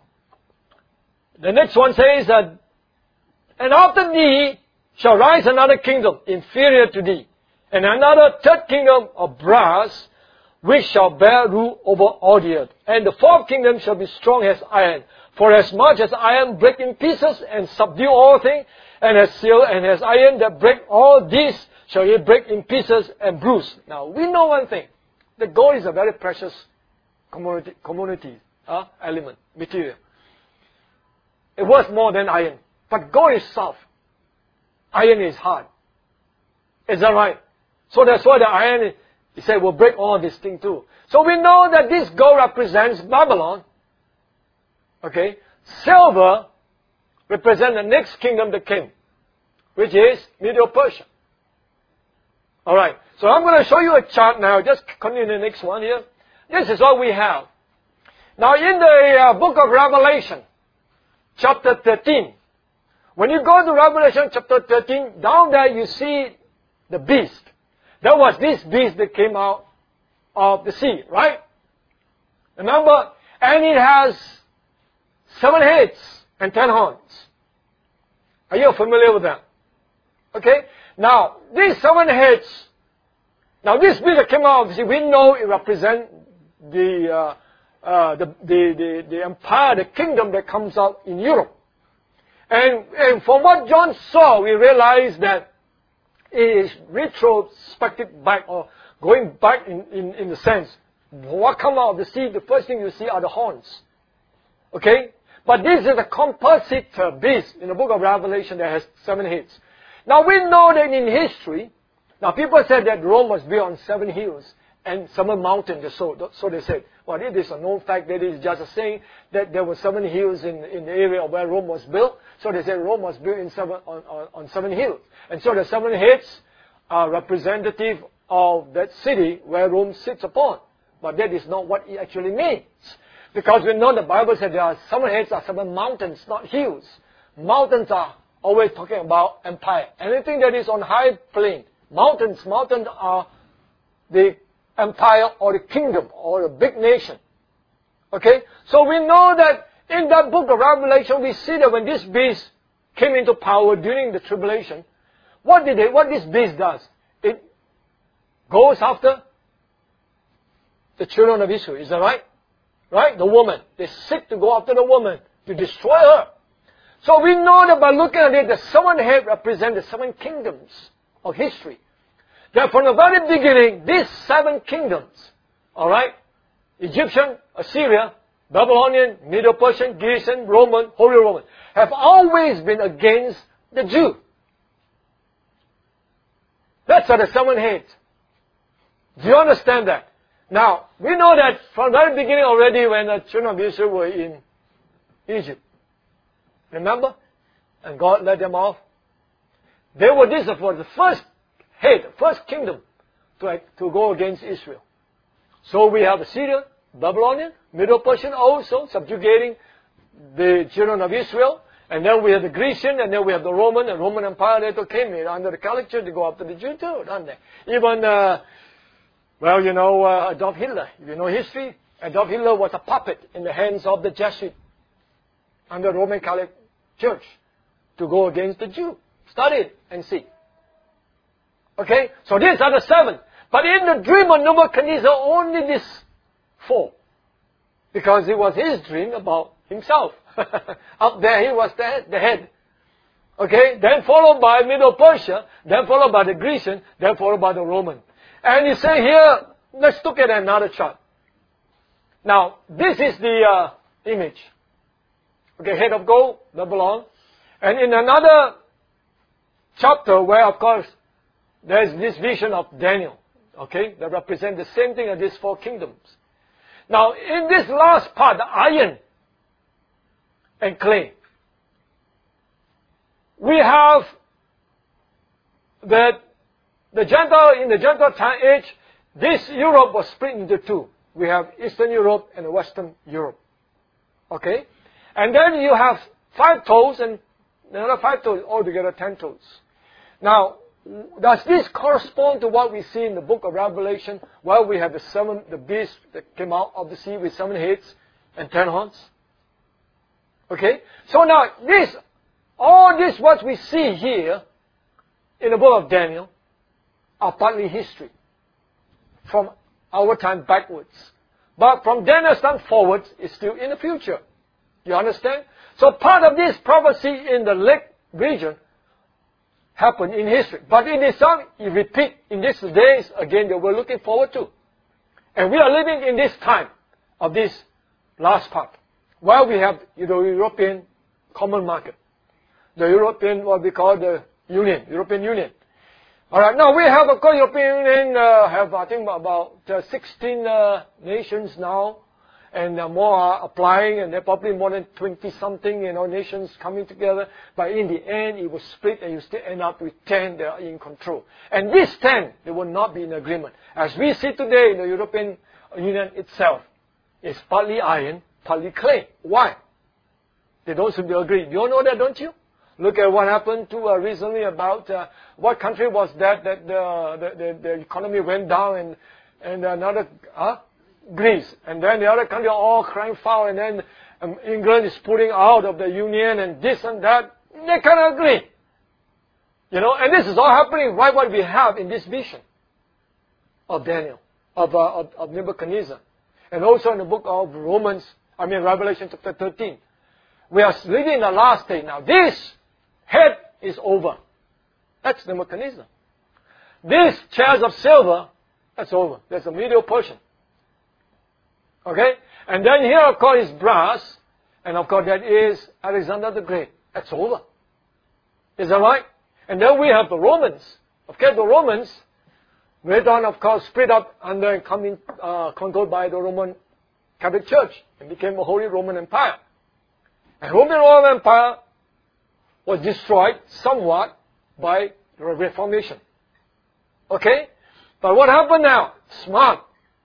Speaker 1: the next one says that, and after thee shall rise another kingdom inferior to thee, and another third kingdom of brass, which shall bear rule over all the earth. And the fourth kingdom shall be strong as iron. For as much as iron break in pieces and subdue all things, and as steel and as iron that break all these, shall he break in pieces and bruise. Now, we know one thing. The gold is a very precious commodity, commodity uh, element, material. It worth more than iron. But gold is soft. Iron is hard. Is that right? So that's why the iron, he said, will break all this thing too. So we know that this gold represents Babylon. Okay? Silver represents the next kingdom that came, which is Medo-Persia. Alright. So I'm going to show you a chart now. Just continue the next one here. This is what we have. Now in the uh, book of Revelation, chapter thirteen, when you go to Revelation chapter thirteen, down there you see the beast. There was this beast that came out of the sea, right? Remember? And it has seven heads and ten horns. Are you familiar with that? Okay? Now, these seven heads, now this beast that came out of the sea, we know it represents the, uh, uh, the, the, the, the empire, the kingdom that comes out in Europe. And, and from what John saw, we realize that it is retrospective back, or going back in, in, in the sense, what comes out of the sea, the first thing you see are the horns. Okay? But this is a composite uh, beast in the book of Revelation that has seven heads. Now we know that in history, now people said that Rome was built on seven hills and seven mountains. So, so they said, well, it is a known fact that it is just a saying that there were seven hills in, in the area where Rome was built. So they said Rome was built in seven, on, on, on seven hills. And so the seven heads are representative of that city where Rome sits upon. But that is not what it actually means. Because we know the Bible said there are seven heads are seven mountains, not hills. Mountains are always talking about empire. Anything that is on high plain. Mountains, mountains are the empire or the kingdom or the big nation. Okay? So we know that in that book of Revelation, we see that when this beast came into power during the tribulation, what did it, what this beast does? It goes after the children of Israel. Is that right? Right? The woman. They seek to go after the woman to destroy her. So we know that by looking at it, the seven heads represent the seven kingdoms of history. That from the very beginning, these seven kingdoms, alright, Egyptian, Assyria, Babylonian, Medo-Persian, Grecian, Roman, Holy Roman, have always been against the Jew. That's what the seven heads. Do you understand that? Now, we know that from the very beginning already when the children of Israel were in Egypt. Remember? and God let them off. They were this was the first head, first kingdom to, to go against Israel. So we have Assyria, Babylonian, Middle Persian also subjugating the children of Israel. And then we have the Grecian, and then we have the Roman. The Roman Empire later came in under the Catholic Church. They go after the Jew too, don't they? Even, uh, well, you know, uh, Adolf Hitler. If you know history, Adolf Hitler was a puppet in the hands of the Jesuit under the Roman Catholic Church to go against the Jew. Study it and see. Okay? So these are the seven. But in the dream of Nebuchadnezzar, only these four. Because it was his dream about himself. Up there he was the, the head. Okay? Then followed by Middle Persia, then followed by the Grecian, then followed by the Roman. And he say here, let's look at another chart. Now, this is the uh, image. Okay, head of gold, Babylon. And in another chapter where, of course, there's this vision of Daniel. Okay, that represent the same thing as these four kingdoms. Now, in this last part, the iron and clay, we have that the Gentile, in the Gentile time age, this Europe was split into two. We have Eastern Europe and Western Europe. Okay? And then you have five toes and another five toes, altogether ten toes. Now, does this correspond to what we see in the book of Revelation, where we have the seven, the beast that came out of the sea with seven heads and ten horns? Okay? So now, this, all this what we see here in the book of Daniel are partly history from our time backwards. But from Daniel's time forwards, it's still in the future. You understand? So part of this prophecy in the lake region happened in history. But in this time, it repeat in these days again that we're looking forward to. And we are living in this time of this last part, where we have the European common market. The European, what we call the Union, European Union. Alright, now we have, of course, European Union, uh, have I think about uh, sixteen uh, nations now, and uh, more are applying, and there are probably more than twenty something, you know, nations coming together. But in the end, it will split, and you still end up with ten that are in control. And these ten, they will not be in agreement. As we see today in the European Union itself, it's partly iron, partly clay. Why? They don't seem to agree. You all know that, don't you? Look at what happened to uh, recently about uh, what country was that that the, the, the, the economy went down, and and another uh, Greece, and then the other country are all crying foul, and then um, England is pulling out of the union, and this and that. They cannot agree, you know. And this is all happening right what we have in this vision of Daniel, of, uh, of of Nebuchadnezzar, and also in the book of Romans. I mean Revelation chapter thirteen. We are living in the last day now. This head is over. That's Nebuchadnezzar. These chairs of silver, that's over. There's a Middle Persian. Okay? And then here, of course, is brass. And of course, that is Alexander the Great. That's over. Is that right? And then we have the Romans. Okay, the Romans, later on, of course, split up under and coming, uh, controlled by the Roman Catholic Church and became a Holy Roman Empire. And Roman Roman Empire was destroyed somewhat by the Reformation. Okay? But what happened now? Smart.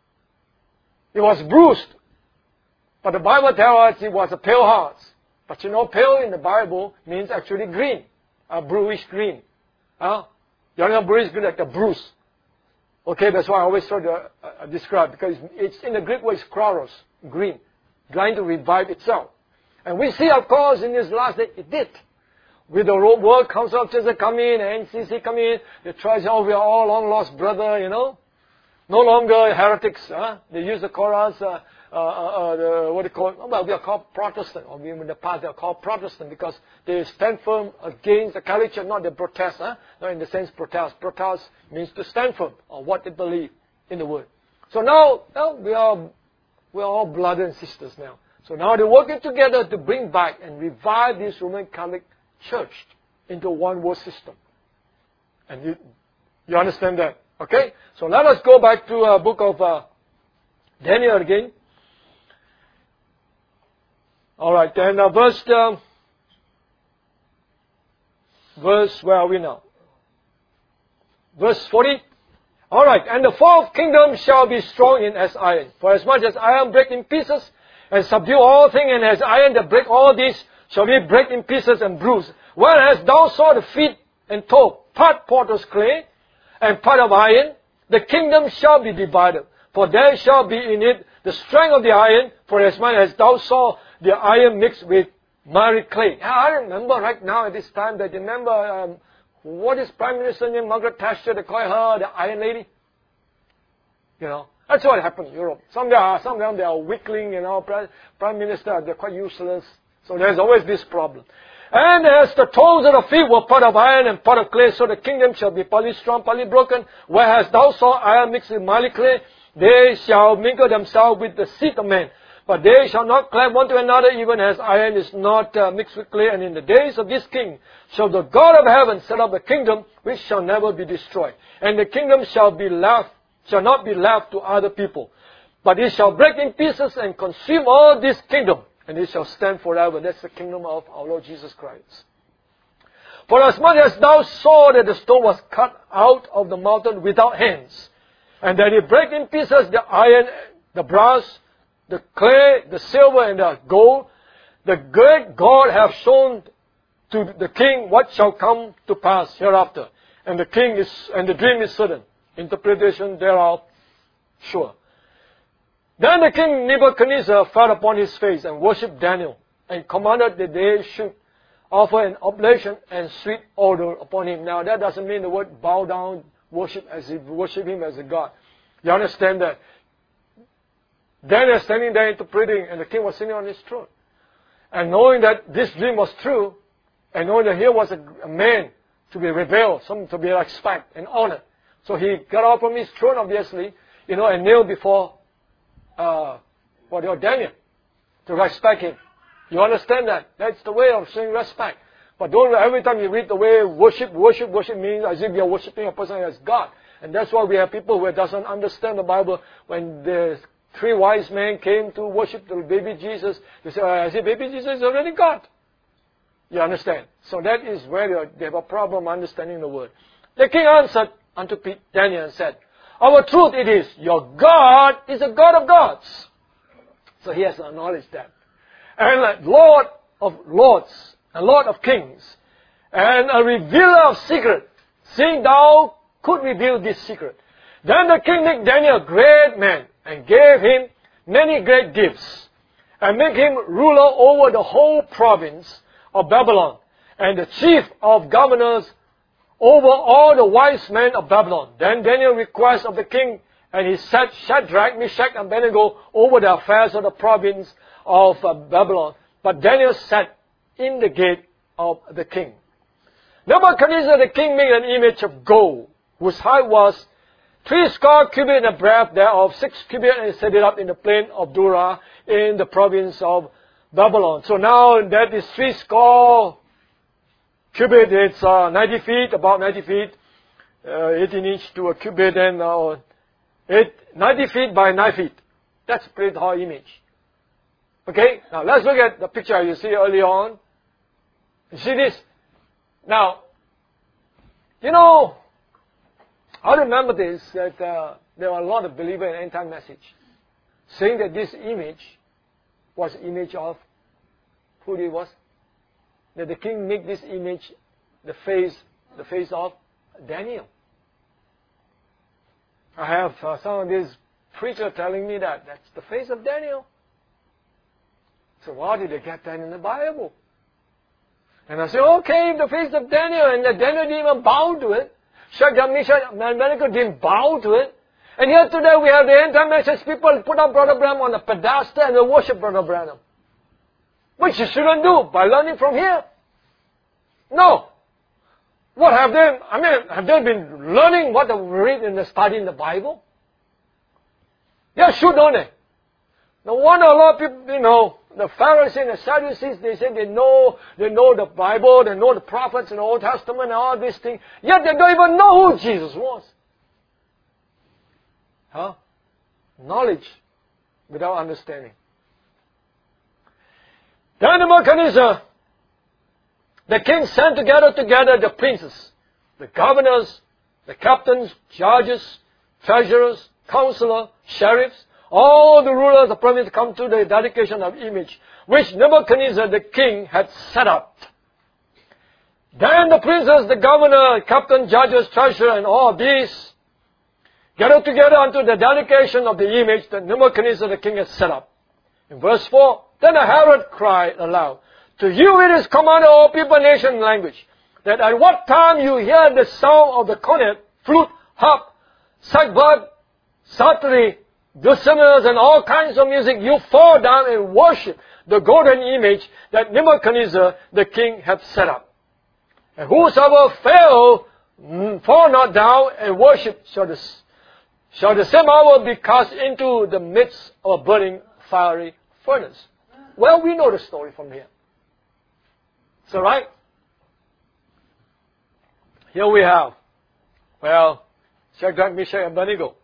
Speaker 1: It was bruised. But the Bible tells us it was a pale heart. But you know, pale in the Bible means actually green. A bluish green. Huh? You know, bluish green like a bruise. Okay, that's why I always try to uh, describe, because it's in the Greek word, it's chloros, green, trying to revive itself. And we see, of course, in this last day, it did. With the World Council of Churches come in, and N C C come in, they try to say, oh, we are all long lost brother, you know. No longer heretics. Huh? They use the chorus, uh, uh, uh, the, what do you call it? Oh, well, we are called Protestant, or in the past they are called Protestant because they stand firm against the Catholic Church, not the protest, huh? Not in the sense protest. Protest means to stand firm on what they believe in the Word. So now, now we are, we are all brothers and sisters now. So now they're working together to bring back and revive this Roman Catholic Church into one world system. And you, you understand that? Okay? So let us go back to the uh, book of uh, Daniel again. Alright, then uh, verse, um, verse, where are we now? Verse forty. Alright, and the fourth kingdom shall be strong in as iron. For as much as iron break in pieces, and subdue all things, and as iron that break all these, shall be break in pieces and bruise. Whereas thou saw the feet and toe, part potter's clay, and part of iron, the kingdom shall be divided. For there shall be in it the strength of the iron, for as much as thou saw the iron mixed with miry clay. I remember right now at this time that you remember, um, what is Prime Minister named Margaret Thatcher? They call her the Iron Lady. You know, that's what happened in Europe. Some they are, some of them they are weakling, you know, Prime Minister, they're quite useless. So there's always this problem. And as the toes of the feet were part of iron and part of clay, so the kingdom shall be partly strong, partly broken. Whereas thou saw iron mixed with miry clay, they shall mingle themselves with the seed of men. But they shall not cleave one to another, even as iron is not uh, mixed with clay. And in the days of this king shall the God of heaven set up a kingdom which shall never be destroyed. And the kingdom shall be left, shall not be left to other people. But it shall break in pieces and consume all this kingdom. And it shall stand forever. That's the kingdom of our Lord Jesus Christ. For as much as thou saw that the stone was cut out of the mountain without hands, and that it break in pieces the iron, the brass, the clay, the silver, and the gold, the great God hath shown to the king what shall come to pass hereafter. And the king is, and the dream is certain. Interpretation thereof sure. Then the king Nebuchadnezzar fell upon his face and worshipped Daniel, and commanded that they should offer an oblation and sweet odor upon him. Now that doesn't mean the word bow down, worship as if worship him as a god. You understand that? Daniel standing there interpreting, and the king was sitting on his throne. And knowing that this dream was true, and knowing that here was a, a man to be revealed, someone to be respected and honored. So he got up from his throne, obviously, you know, and knelt before uh, what your Daniel to respect him. You understand that? That's the way of showing respect. But don't every time you read the way worship, worship, worship means as if you're worshiping a person as God. And that's why we have people who doesn't understand the Bible. When the three wise men came to worship the baby Jesus, they say, I say, baby Jesus is already God. You understand? So that is where they have a problem understanding the word. The king answered unto Daniel and said, our truth it is, your God is a God of gods. So he has acknowledged that. And like Lord of lords, and Lord of kings, and a revealer of secret, seeing thou could reveal this secret. Then the king made Daniel a great man, and gave him many great gifts, and made him ruler over the whole province of Babylon, and the chief of governors over all the wise men of Babylon. Then Daniel requested of the king, and he set Shadrach, Meshach, and Abednego over the affairs of the province of uh, Babylon. But Daniel sat in the gate of the king. Nebuchadnezzar the king made an image of gold, whose height was three score cubits and a breadth thereof six cubits, and set it up in the plain of Dura in the province of Babylon. So now that is three score cubit, it's uh, ninety feet, about ninety feet, uh, eighteen inch to a cubit, and uh, eight, ninety feet by nine feet. That's a pretty tall image. Okay, now let's look at the picture you see earlier on. You see this? Now, you know, I remember this, that uh, there were a lot of believers in end-time message saying that this image was image of who it was. That the king made this image the face, the face of Daniel. I have uh, some of these preachers telling me that that's the face of Daniel. So why did they get that in the Bible? And I say, okay, the face of Daniel, and that Daniel didn't even bow to it. Shadrach, Meshach, and Abednego didn't bow to it. And here today we have the end-time message people put up Brother Branham on a pedestal and they worship Brother Branham. Which you shouldn't do by learning from here. No. What have they, I mean, have they been learning what they read in the study in the Bible? Yeah, sure, don't they? No wonder a lot of people, you know, the Pharisees and the Sadducees, they say they know, they know the Bible, they know the prophets in the Old Testament and all these things, yet they don't even know who Jesus was. Huh? Knowledge without understanding. Then Nebuchadnezzar the king sent together together the princes, the governors, the captains, judges, treasurers, counselors, sheriffs, all the rulers of the province come to the dedication of image, which Nebuchadnezzar the king had set up. Then the princes, the governor, captain, judges, treasurer, and all these gathered together unto the dedication of the image that Nebuchadnezzar the king had set up. In verse four, then Herod cried aloud, to you it is commanded, all people, nation, and language, that at what time you hear the sound of the cornet, flute, harp, sackbut, psaltery, dulcimers, and all kinds of music, you fall down and worship the golden image that Nebuchadnezzar the king hath set up. And whosoever fail, fall not down and worship, shall the, shall the same hour be cast into the midst of a burning fiery furnace. Well, we know the story from here. So, right? Here we have, well, Shadrach, Meshach, and Abednego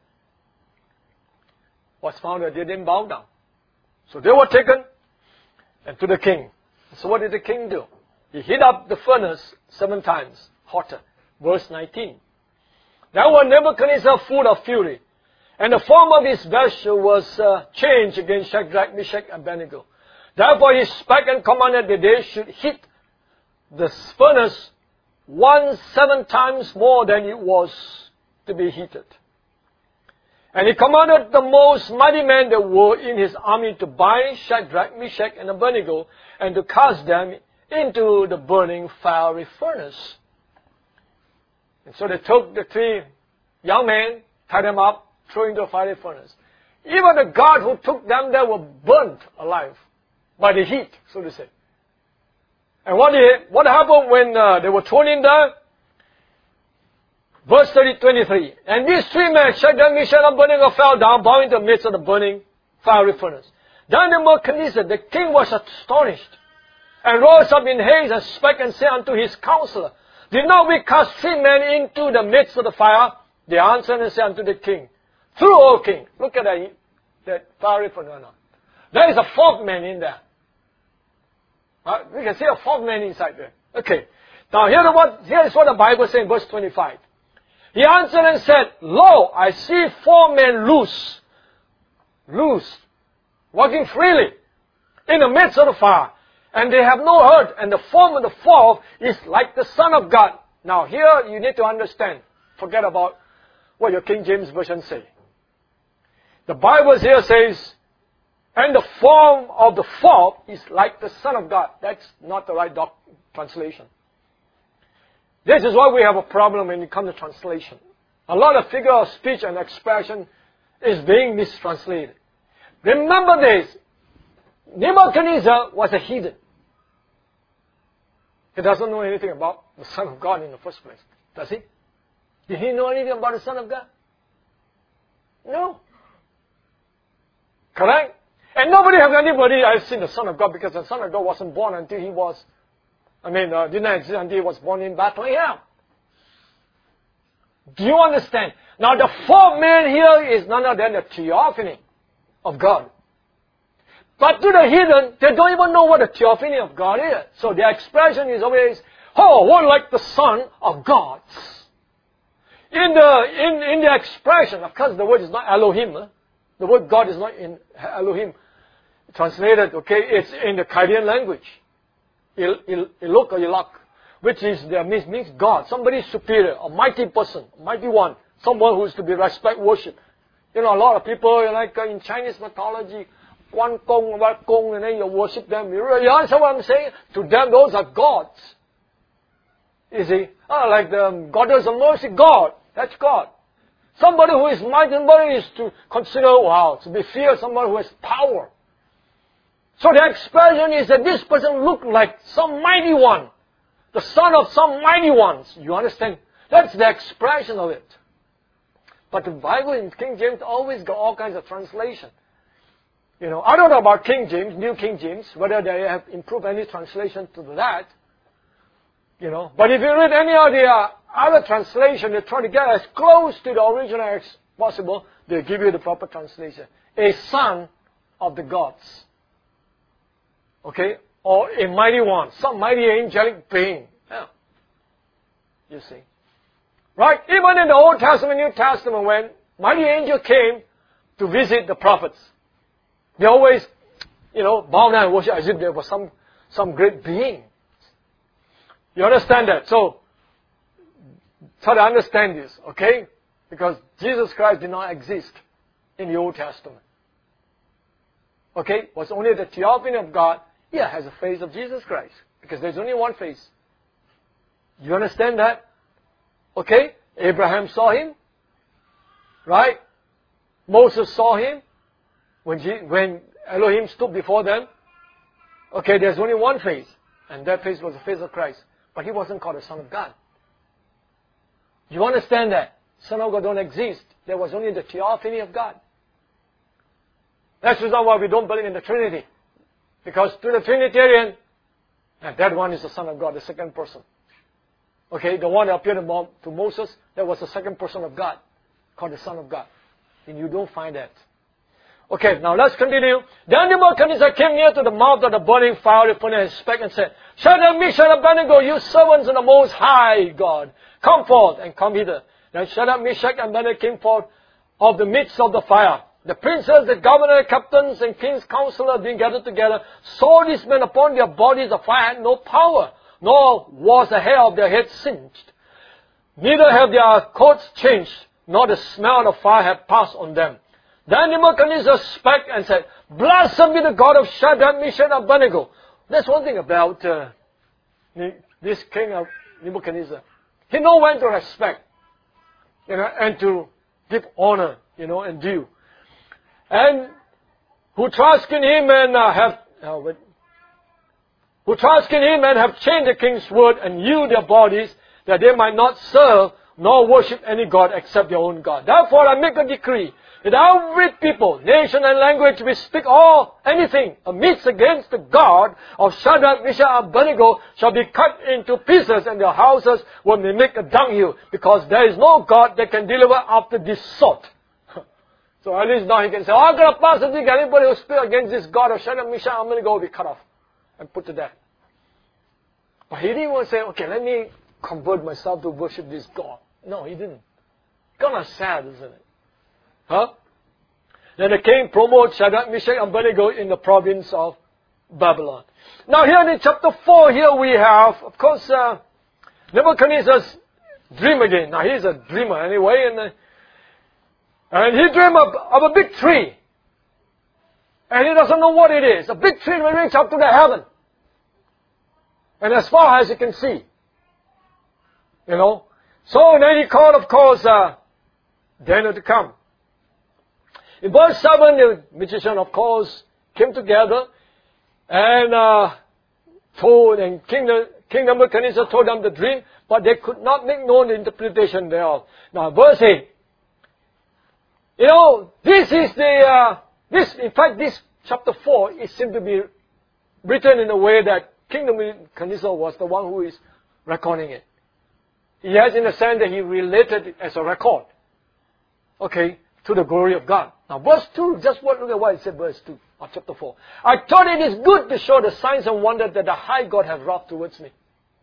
Speaker 1: was found that they didn't bow down. So they were taken and to the king. So what did the king do? He heat up the furnace seven times hotter. Verse nineteen. Then was Nebuchadnezzar full of fury, and the form of his vesture was uh, changed against Shadrach, Meshach, and Abednego. Therefore he spake and commanded that they should heat the furnace one seven times more than it was to be heated. And he commanded the most mighty men that were in his army to bind Shadrach, Meshach, and Abednego, and to cast them into the burning fiery furnace. And so they took the three young men, tied them up, threw into the fiery furnace. Even the guard who took them there were burnt alive by the heat, so to say. And what, did, what happened when uh, they were thrown in there? Verse thirty, twenty-three. And these three men, Shadrach, Meshach, and Abednego, fell down, bowing into the midst of the burning fiery furnace. Then Nebuchadnezzar, the king, was astonished, and rose up in haste, and spake and said unto his counselor, did not we cast three men into the midst of the fire? They answered and said unto the king, true, O king. Look at that, that fiery furnace. There is a fourth man in there. Uh, we can see a fourth man inside there. Okay. Now here, the what, here is what the Bible says in verse twenty-five. He answered and said, lo, I see four men loose, loose, walking freely in the midst of the fire, and they have no hurt, and the form of the fourth is like the Son of God. Now here you need to understand. Forget about what your King James Version say. The Bible here says, and the form of the fourth is like the Son of God. That's not the right doc- translation. This is why we have a problem when it comes to translation. A lot of figure of speech and expression is being mistranslated. Remember this. Nebuchadnezzar was a heathen. He doesn't know anything about the Son of God in the first place. Does he? Did he know anything about the Son of God? No. Correct? And nobody have anybody, I've seen the Son of God, because the Son of God wasn't born until he was, I mean, uh, didn't exist until he was born in Bethlehem. Do you understand? Now the fourth man here is none other than the theophany of God. But to the heathen, they don't even know what the theophany of God is. So their expression is always, oh, one like the Son of God. In the, in, in the expression, of course the word is not Elohim. Huh? The word God is not in Elohim. Translated, okay, it's in the Chaldean language. Il, il, ilok or ilak, which is, the, means, means God. Somebody superior, a mighty person, a mighty one. Someone who is to be respect, worship. You know, a lot of people, like uh, in Chinese mythology, Guan Gong, Wat Gong, and then you worship them. You understand what I'm saying? To them, those are gods. You see? Oh, like the goddess of mercy, God. That's God. Somebody who is mighty, somebody is to consider, wow, to be feared, somebody who has power. So the expression is that this person looked like some mighty one. The son of some mighty ones. You understand? That's the expression of it. But the Bible in King James always got all kinds of translation. You know, I don't know about King James, New King James, whether they have improved any translation to that. You know, but if you read any of the uh, other translation, they try to get as close to the original as possible. They give you the proper translation. A son of the gods. Okay? or a mighty one, some mighty angelic being. Yeah. You see. Right? Even in the Old Testament, New Testament, when mighty angel came to visit the prophets, they always, you know, bow down and worship as if there was some, some great being. You understand that? So, try to understand this, okay? Because Jesus Christ did not exist in the Old Testament. Okay? It was only the theophany of God. Yeah, has the face of Jesus Christ. Because there's only one face. You understand that? Okay? Abraham saw him. Right? Moses saw him. When, Je- when Elohim stood before them. Okay, there's only one face. And that face was the face of Christ. But he wasn't called the Son of God. You understand that? Son of God don't exist. There was only the theophany of God. That's the reason why we don't believe in the Trinity. Because to the Trinitarian, and that one is the Son of God, the second person. Okay, the one that appeared to Moses, that was the second person of God, called the Son of God. And you don't find that. Okay, now let's continue. Then Nebuchadnezzar came near to the mouth of the burning fiery furnace and spake and said, Shadrach, Meshach, and Abednego, you servants of the Most High God, come forth and come hither. Then Shadrach, Meshach, and Abednego came forth of the midst of the fire. The princes, the governor, captains, and king's counselors being gathered together, saw these men upon their bodies. The fire had no power, nor was the hair of their heads singed. Neither have their coats changed, nor the smell of fire had passed on them. Then Nebuchadnezzar spake and said, Blessed be the God of Shadrach, Meshach, and Abednego. That's one thing about uh, this king of Nebuchadnezzar. He knows when to respect, you know, and to give honor, you know, and due. And who trust in him and uh, have uh, wait, who trust in him and have changed the king's word and yield their bodies that they might not serve nor worship any god except their own God. Therefore I make a decree that every people, nation, and language which speak all anything amiss against the God of Shadrach, Meshach, and Abednego shall be cut into pieces, and their houses will be made a dunghill, because there is no God that can deliver after this sort. So at least now he can say, oh, I'm going to pass a decree. Anybody who speaks against this God of Shadrach, Meshach, and Abednego will be cut off and put to death. But he didn't want to say, okay, let me convert myself to worship this God. No, he didn't. Kind of sad, isn't it? Huh? Then the king promoted Shadrach, Meshach, and Abednego in the province of Babylon. Now here in chapter four, here we have, of course, uh, Nebuchadnezzar's dream again. Now he's a dreamer anyway, and uh, and he dreamed of, of a big tree. And he doesn't know what it is. A big tree will reach up to the heaven. And as far as you can see. You know. So then he called, of course, uh, Daniel to come. In verse seven, the magician, of course, came together and uh, told, and King, King Nebuchadnezzar told them the dream, but they could not make known the interpretation thereof. Now, verse eight. You know, this is the, uh, this, in fact, this chapter four, it seems to be written in a way that King Nebuchadnezzar was the one who is recording it. He has, in a sense, that he related it as a record. Okay, to the glory of God. Now, verse two, just what, look at what it said, verse two of chapter four. I thought it is good to show the signs and wonders that the high God has wrought towards me.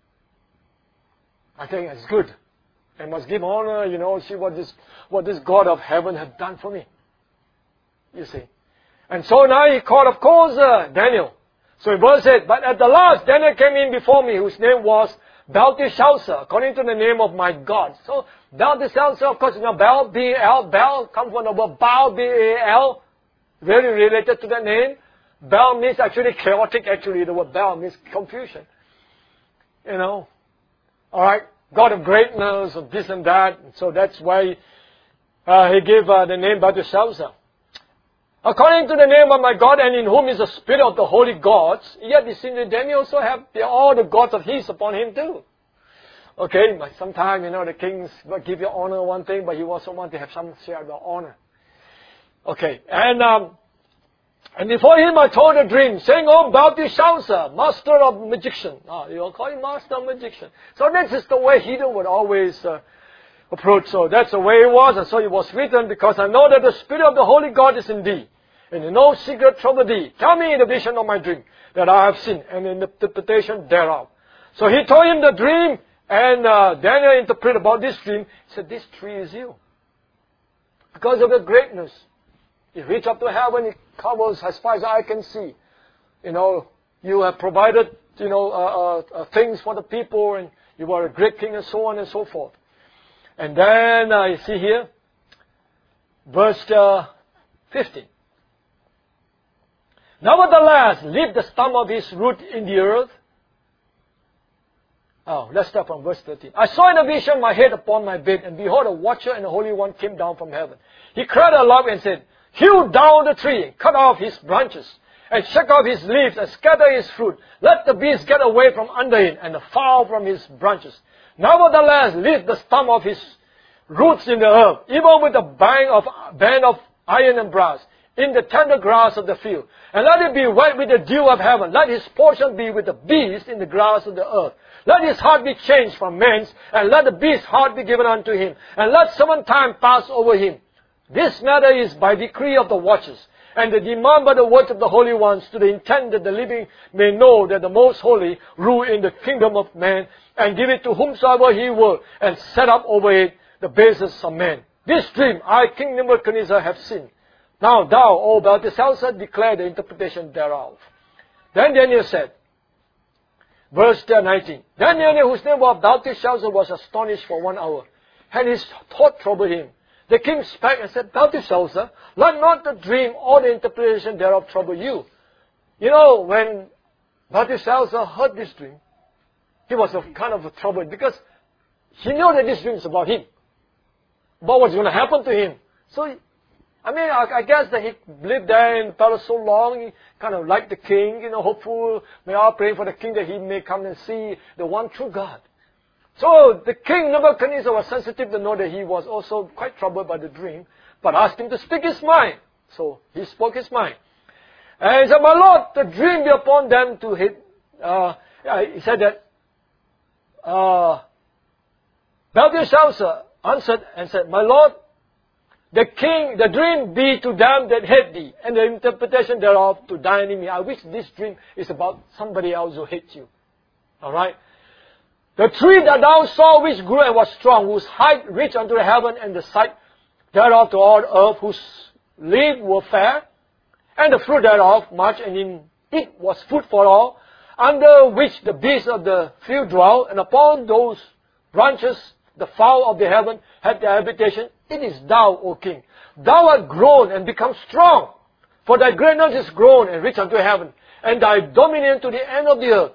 Speaker 1: I think it's good. I must give honor, you know, see what this, what this God of heaven has done for me. You see. And so now he called, of course, uh, Daniel. So in verse eight, but at the last, Daniel came in before me, whose name was Belteshazzar, according to the name of my God. So, Belteshazzar, of course, you know, Bel, B L, Bel, comes from the word Baal, B A L, very related to that name. Bel means actually chaotic, actually, the word Bel means confusion. You know. Alright, God of greatness, of this and that, and so that's why uh, he gave uh, the name Belteshazzar. According to the name of my God, and in whom is the spirit of the holy gods, yet it seems that Daniel also have all the gods of his upon him too. Okay, but sometimes, you know, the kings will give you honor one thing, but you also want to have some share of the honor. Okay, and um, and before him I told a dream, saying, oh, Belteshazzar, master of magician. Ah, you will call him master of magician. So this is the way heathen would always uh, approach. So that's the way it was, and so it was written, because I know that the Spirit of the Holy God is in thee, and in no secret trouble thee. Tell me the vision of my dream that I have seen, and in the interpretation thereof. So he told him the dream, and uh, Daniel interpreted about this dream. He said, this tree is you. Because of your greatness. You reach up to heaven, it covers as far as I can see. You know, you have provided, you know, uh, uh, uh, things for the people, and you are a great king, and so on and so forth. And then uh, you see here, verse uh, fifteen. Nevertheless, leave the stump of his root in the earth. Oh, let's start from verse thirteen. I saw in a vision my head upon my bed, and behold, a watcher and a holy one came down from heaven. He cried aloud and said, hew down the tree, cut off his branches, and shake off his leaves, and scatter his fruit. Let the beasts get away from under him, and the fowl from his branches. Nevertheless, leave the stump of his roots in the earth, even with the band of, band of iron and brass, in the tender grass of the field. And let it be wet with the dew of heaven. Let his portion be with the beast in the grass of the earth. Let his heart be changed from men's, and let the beast's heart be given unto him. And let seven time pass over him. This matter is by decree of the watchers, and the demand by the words of the holy ones, to the intent that the living may know that the most holy rule in the kingdom of man, and give it to whomsoever he will, and set up over it the basis of man. This dream I, King Nebuchadnezzar, have seen. Now thou, O Belteshazzar, declare the interpretation thereof. Then Daniel said, verse nineteen, Then Daniel, whose name was Belteshazzar, was astonished for one hour, and his thought troubled him. The king spake and said, Belteshazzar, let not the dream or the interpretation thereof trouble you. You know, when Belteshazzar heard this dream, he was a kind of troubled, because he knew that this dream is about him, about what's going to happen to him. So, I mean, I, I guess that he lived there in the palace so long, he kind of liked the king, you know, hopeful, may all pray for the king that he may come and see the one true God. So the king Nebuchadnezzar was sensitive to know that he was also quite troubled by the dream, but asked him to speak his mind. So he spoke his mind. And he said, my Lord, the dream be upon them to hit. Uh, he said that, uh, Belteshazzar answered and said, my Lord, the king, the dream be to them that hate thee, and the interpretation thereof to thine enemy. I wish this dream is about somebody else who hates you. Alright? The tree that thou saw which grew and was strong, whose height reached unto the heaven, and the sight thereof to all the earth, whose leaves were fair, and the fruit thereof much, and in it was food for all, under which the beasts of the field dwell, and upon those branches the fowl of the heaven had their habitation. It is thou, O king. Thou art grown and become strong, for thy greatness is grown and reached unto heaven, and thy dominion to the end of the earth.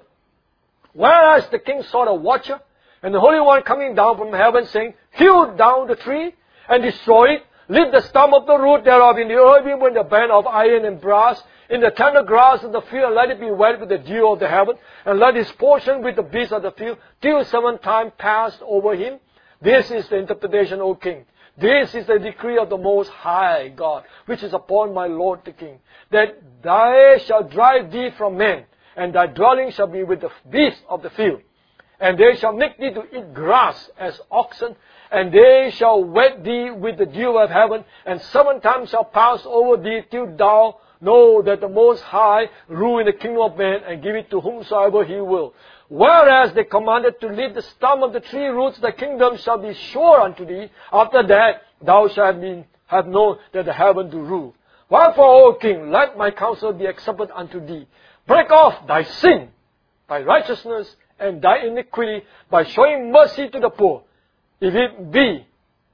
Speaker 1: Whereas the king saw the watcher and the Holy One coming down from heaven, saying, hew down the tree and destroy it, leave the stump of the root thereof in the earth, even with the band of iron and brass, in the tender grass of the field, and let it be wet with the dew of the heaven, and let his portion with the beasts of the field, till seven times passed over him. This is the interpretation, O king. This is the decree of the Most High God, which is upon my Lord the king, that they shall drive thee from men, and thy dwelling shall be with the beasts of the field. And they shall make thee to eat grass as oxen, and they shall wet thee with the dew of heaven, and seven times shall pass over thee, till thou know that the Most High rule in the kingdom of man, and give it to whomsoever he will. Whereas they commanded to leave the stump of the tree roots, the kingdom shall be sure unto thee. After that thou shalt be, have known that the heaven do rule. Wherefore, O king, let my counsel be accepted unto thee. Break off thy sin, thy righteousness, and thy iniquity, by showing mercy to the poor, if it be,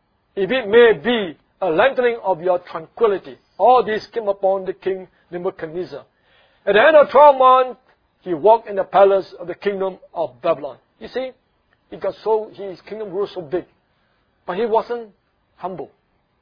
Speaker 1: if it may be a lengthening of your tranquility. All this came upon the king Nebuchadnezzar. At the end of twelve months, he walked in the palace of the kingdom of Babylon. You see, he got so, his kingdom grew so big, but he wasn't humble.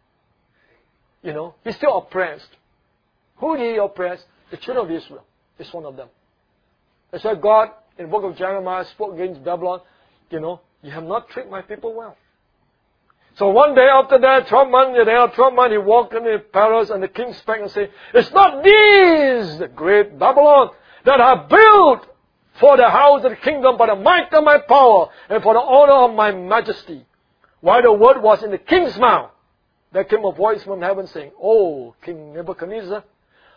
Speaker 1: You know, he's still oppressed. Who did he oppress? The children of Israel is one of them. That's why God, in the book of Jeremiah, spoke against Babylon. You know, you have not treated my people well. So one day after that, twelve months, the day of twelve months, he walked in the palace, and the king spake and said, it's not these, the great Babylon, that are built for the house of the kingdom by the might of my power and for the honor of my majesty. While the word was in the king's mouth, there came a voice from heaven saying, O King Nebuchadnezzar,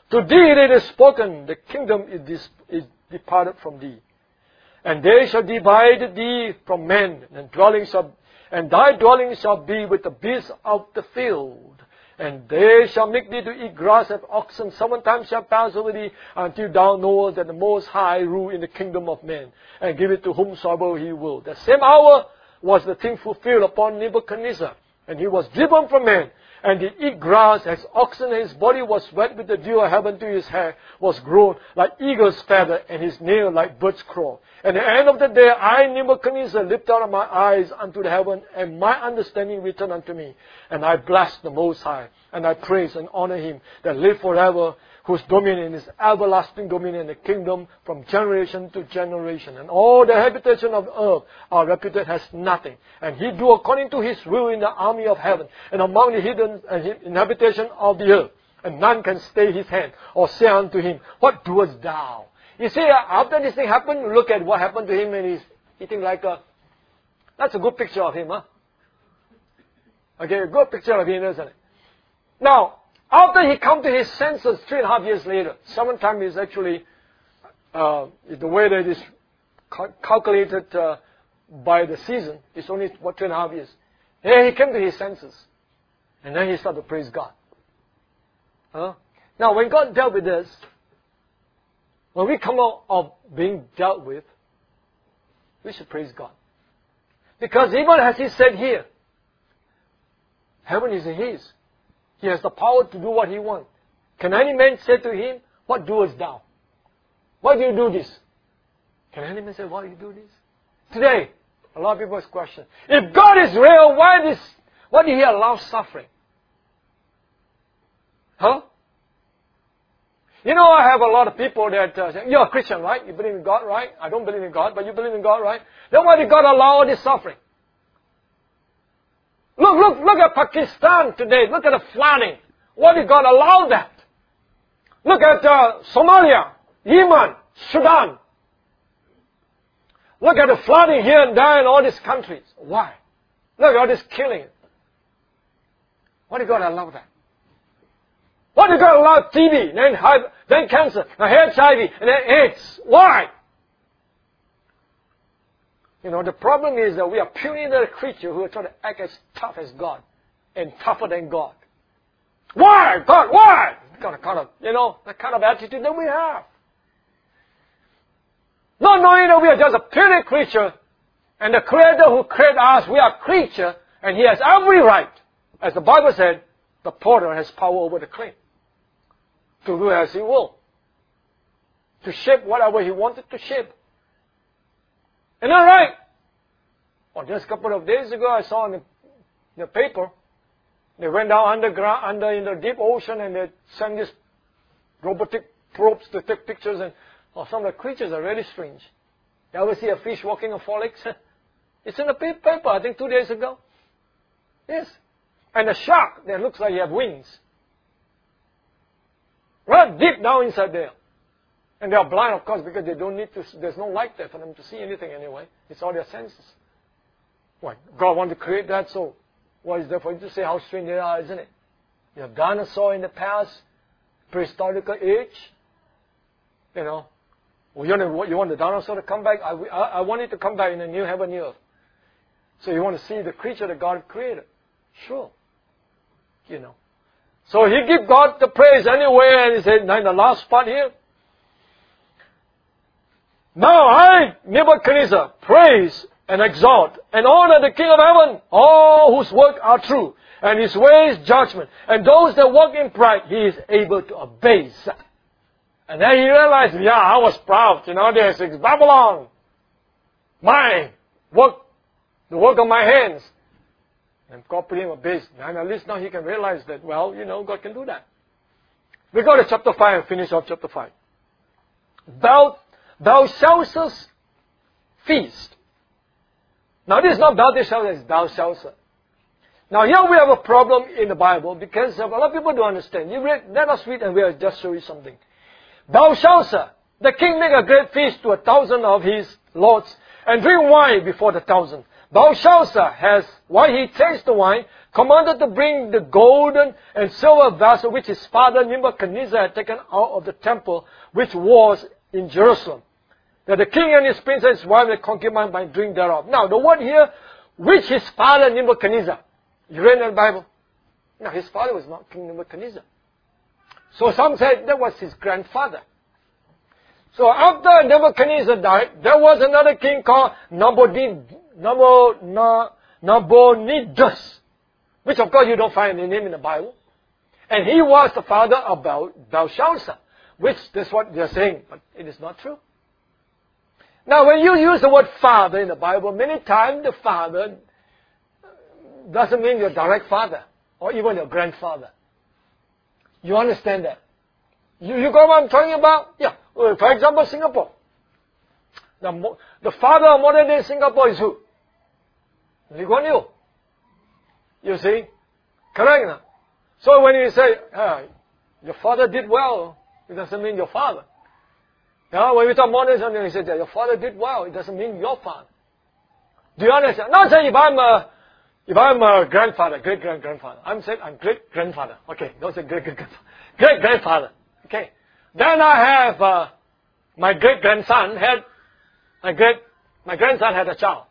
Speaker 1: To thee it is spoken, the kingdom is, dis- is departed from thee. And they shall divide thee from men, and dwellings shall, and thy dwelling shall be with the beasts of the field. And they shall make thee to eat grass as oxen. Seven times shall pass over thee, until thou knowest that the Most High rule in the kingdom of men, and give it to whomsoever he will. The same hour was the thing fulfilled upon Nebuchadnezzar, and he was driven from men, and did eat grass as oxen, and his body was wet with the dew of heaven to his hair was grown like eagle's feather, and his nail like bird's claw. At the end of the day, I, Nebuchadnezzar, lifted up my eyes unto the heaven, and my understanding returned unto me. And I blessed the Most High, and I praise and honor him that live forever, whose dominion is everlasting dominion, the kingdom from generation to generation. And all the habitation of earth are reputed as nothing. And he do according to his will in the army of heaven, and among the hidden inhabitation of the earth. And none can stay his hand, or say unto him, what doest thou? You see, after this thing happened, look at what happened to him, and he's eating like a... That's a good picture of him, huh? Okay, a good picture of him, isn't it? Now, after he come to his senses three and a half years later, seven times is actually uh, the way that it is cal- calculated uh, by the season. It's only what two and a half years. Here he came to his senses, and then he started to praise God. Huh? Now, when God dealt with this, when we come out of being dealt with, we should praise God, because even as He said here, heaven is His. He has the power to do what He wants. Can any man say to Him, what doest thou? Why do you do this? Can any man say, why do you do this? Today, a lot of people ask questions. If God is real, why this? Why did He allow suffering? Huh? You know, I have a lot of people that uh, say, you're a Christian, right? You believe in God, right? I don't believe in God, but you believe in God, right? Then why did God allow all this suffering? Look, look, look at Pakistan today. Look at the flooding. Why did God allow that? Look at uh, Somalia, Yemen, Sudan. Look at the flooding here and there in all these countries. Why? Look at all this killing. Why did God allow that? Why did God allow T B, then, then cancer, then H I V, and then AIDS? Why? You know, the problem is that we are puny little creatures who are trying to act as tough as God and tougher than God. Why? God, why? Kind of, kind of, you know, the kind of attitude that we have. Not knowing that we are just a puny creature, and the Creator who created us, we are creature, and He has every right. As the Bible said, the potter has power over the clay to do as He will, to shape whatever He wanted to shape. Isn't that right? Well, just a couple of days ago, I saw in the, in the paper, they went down underground, under in the deep ocean, and they sent these robotic probes to take pictures, and oh, some of the creatures are really strange. You ever see a fish walking on four legs? It's in the paper, I think two days ago. Yes. And a shark that looks like he has wings. Right deep down inside there. And they are blind, of course, because they don't need to, there's no light there for them to see anything anyway. It's all their senses. Why? God wanted to create that, so what is there for you to say how strange they are, isn't it? You have dinosaurs in the past, prehistoric age. You know, well, you, want to, you want the dinosaur to come back? I, I, I want it to come back in a new heaven, new earth. So you want to see the creature that God created. Sure. You know. So he give God the praise anyway, and he said, now in the last part here, now I, Nebuchadnezzar, praise and exalt and honor the King of heaven, all whose work are true, and his ways judgment, and those that walk in pride, he is able to abase. And then he realized, yeah, I was proud, you know, there's Babylon, my work, the work of my hands. And God put him a base. And at least now he can realize that, well, you know, God can do that. We go to chapter five and finish off chapter five. Bel- Belshazzar's feast. Now this is not Belteshazzar, it's Belshazzar. Now here we have a problem in the Bible because a lot of people don't understand. You read, let us read and we'll just show you something. Belshazzar, the king made a great feast to a thousand of his lords and drink wine before the thousand. Belshazzar has, while he tastes the wine, commanded to bring the golden and silver vessel which his father Nebuchadnezzar had taken out of the temple which was in Jerusalem, that the king and his prince and his wife and concubine might drink thereof. Now, the word here, which his father Nebuchadnezzar. You read in the Bible? No, his father was not King Nebuchadnezzar. So some said that was his grandfather. So after Nebuchadnezzar died, there was another king called Nabonidus, which of course you don't find the name in the Bible. And he was the father of Bel- Belshazzar, which is what they are saying, but it is not true. Now when you use the word father in the Bible, many times the father doesn't mean your direct father or even your grandfather. You understand that? You, you got what I'm talking about? Yeah. For example, Singapore. The, the father of modern day Singapore is who? Lee Kuan Yew. You see? Correct now? So when you say, ah, your father did well, it doesn't mean your father. Now, when we talk modernism, you say that your father did well, it doesn't mean your father. Do you understand? Not saying if I'm a, if I'm a grandfather, great grand grandfather. I'm saying I'm great grandfather. Okay, don't say great great grandfather. Great grandfather. Okay. Then I have uh, my great grandson had my great my grandson had a child.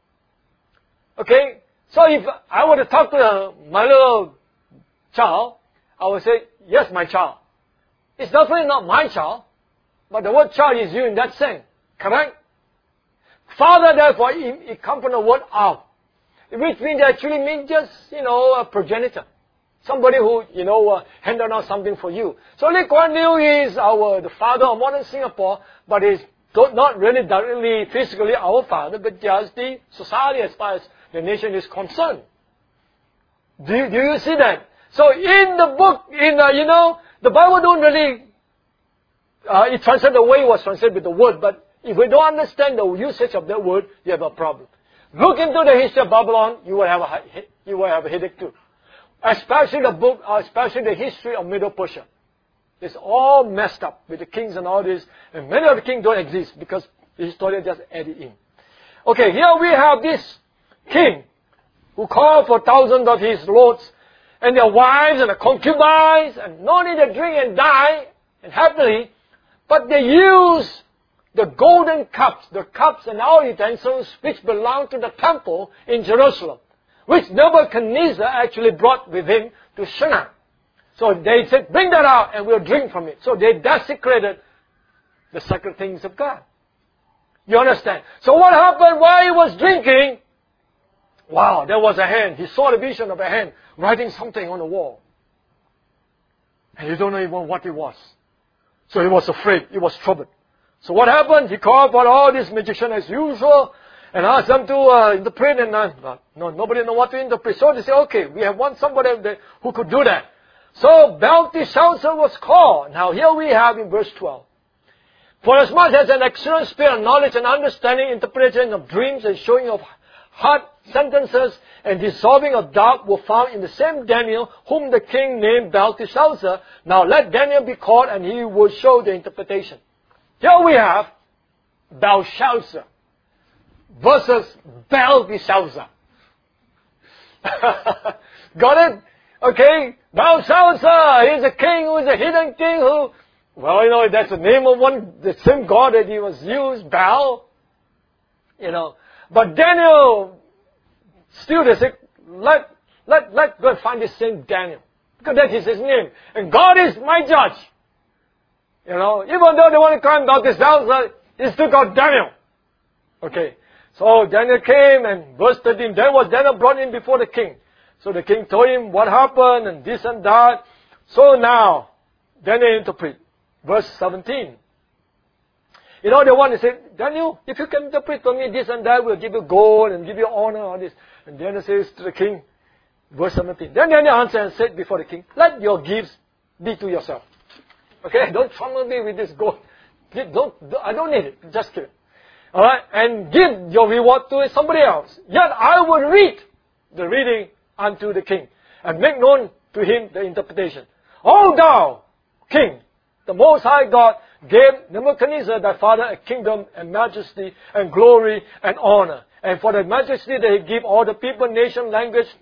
Speaker 1: Okay. So if I were to talk to uh, my little child, I would say, yes, my child. It's definitely not my child, but the word child is used in that sense. Correct? Father, therefore, it, it comes from the word av, which means actually means just, you know, a progenitor. Somebody who, you know, uh, handed out something for you. So Lee Kuan Yew is our, the father of modern Singapore, but is not really directly, physically our father, but just the society as far as the nation is concerned. Do you, do you see that? So in the book, in uh, you know, the Bible don't really, uh, it translates the way it was translated with the word, but if we don't understand the usage of that word, you have a problem. Look into the history of Babylon, you will have a, you will have a headache too. Especially the book, especially the history of Middle Persia. It's all messed up with the kings and all this, and many of the kings don't exist because the historian just added in. Okay, here we have this king who called for thousands of his lords and their wives and their concubines, and not only they drink and die and happily, but they use the golden cups, the cups and all utensils which belong to the temple in Jerusalem, which Nebuchadnezzar actually brought with him to Shinar. So they said, bring that out and we'll drink from it. So they desecrated the sacred things of God. You understand? So what happened while he was drinking? Wow, there was a hand. He saw the vision of a hand writing something on the wall. And you don't know even what it was. So he was afraid. He was troubled. So what happened? He called for all these magicians as usual and asked them to uh, interpret. And uh, no, nobody knew what to interpret. So they said, okay, we have one somebody who could do that. So Belteshazzar was called. Now here we have in verse twelve. For as much as an excellent spirit of knowledge and understanding, interpretation of dreams and showing of hard sentences and dissolving of doubt were found in the same Daniel, whom the king named Belteshazzar. Now let Daniel be called and he will show the interpretation. Here we have Belshazzar versus Belteshazzar. Got it? Okay? Belshazzar is a king who is a hidden king who, well, you know, that's the name of one, the same God that he was used, Baal. You know. But Daniel, still they say, let, let, let go and find this same Daniel. Because that is his name. And God is my judge. You know, even though they want to call him Belteshazzar, he's still called Daniel. Okay. So Daniel came and verse thirteen, then was Daniel brought in before the king. So the king told him what happened and this and that. So now, Daniel interpret. Verse seventeen. You know, they want to say, Daniel, if you can interpret for me this and that, we'll give you gold and give you honor, all this. And Daniel says to the king, verse seventeen. Then Daniel answered and said before the king, let your gifts be to yourself. Okay, don't trouble me with this gold. Don't, don't, I don't need it. Just give it. Alright, and give your reward to somebody else. Yet I will read the reading unto the king, and make known to him the interpretation. O thou, king, the Most High God gave Nebuchadnezzar thy father a kingdom and majesty and glory and honor. And for the majesty that he gave all the people, nation, language,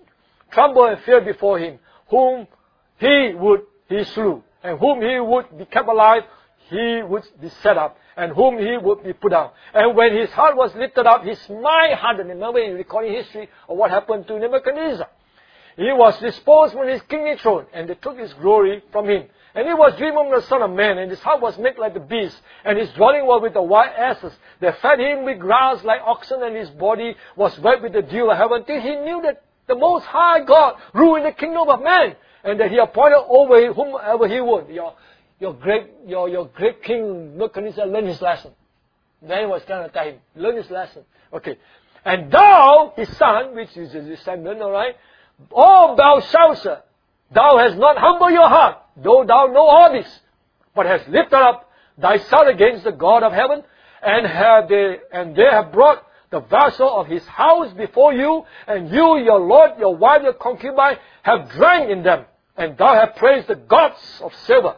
Speaker 1: trembled and feared before him, whom he would he slew, and whom he would be kept alive, he would be set up, and whom he would be put down. And when his heart was lifted up, his mind hardened. Remember in recording history of what happened to Nebuchadnezzar. He was disposed from his kingly throne, and they took his glory from him. And he was driven from the Son of Man, and his heart was made like the beast, and his dwelling was with the wild asses. They fed him with grass like oxen, and his body was wet with the dew of heaven, till he knew that the Most High God ruled in the kingdom of man, and that he appointed over whomever he would. Your, your great, your, your great king Nebuchadnezzar learned his lesson. Then he was trying to tell him, learn his lesson. Okay. And thou, his son, which is his descendant, alright, O Belshazzar, thou hast not humbled your heart, though thou know all this, but hast lifted up thyself against the God of heaven, and have they, and they have brought the vessel of his house before you, and you, your Lord, your wife, your concubine, have drank in them, and thou hast praised the gods of silver,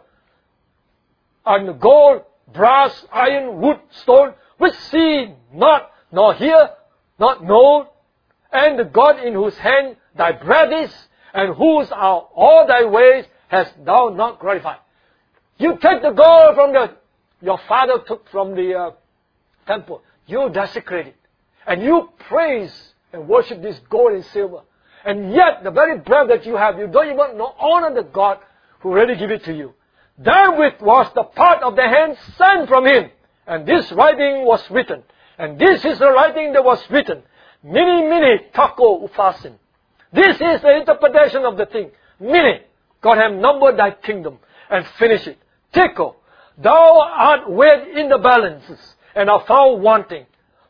Speaker 1: and the gold, brass, iron, wood, stone, which see not, nor hear, not know, and the God in whose hand thy breath is, and whose are all thy ways, hast thou not glorified. You take the gold from the, your father took from the uh, temple. You desecrate it. And you praise and worship this gold and silver. And yet, the very breath that you have, you don't even know, honor the God who already gave it to you. Therewith was the part of the hand sent from him. And this writing was written. And this is the writing that was written. Mene, mene, tekel, upharsin. This is the interpretation of the thing. Mene, God have numbered thy kingdom and finished it. Tekel, thou art weighed in the balances and are found wanting.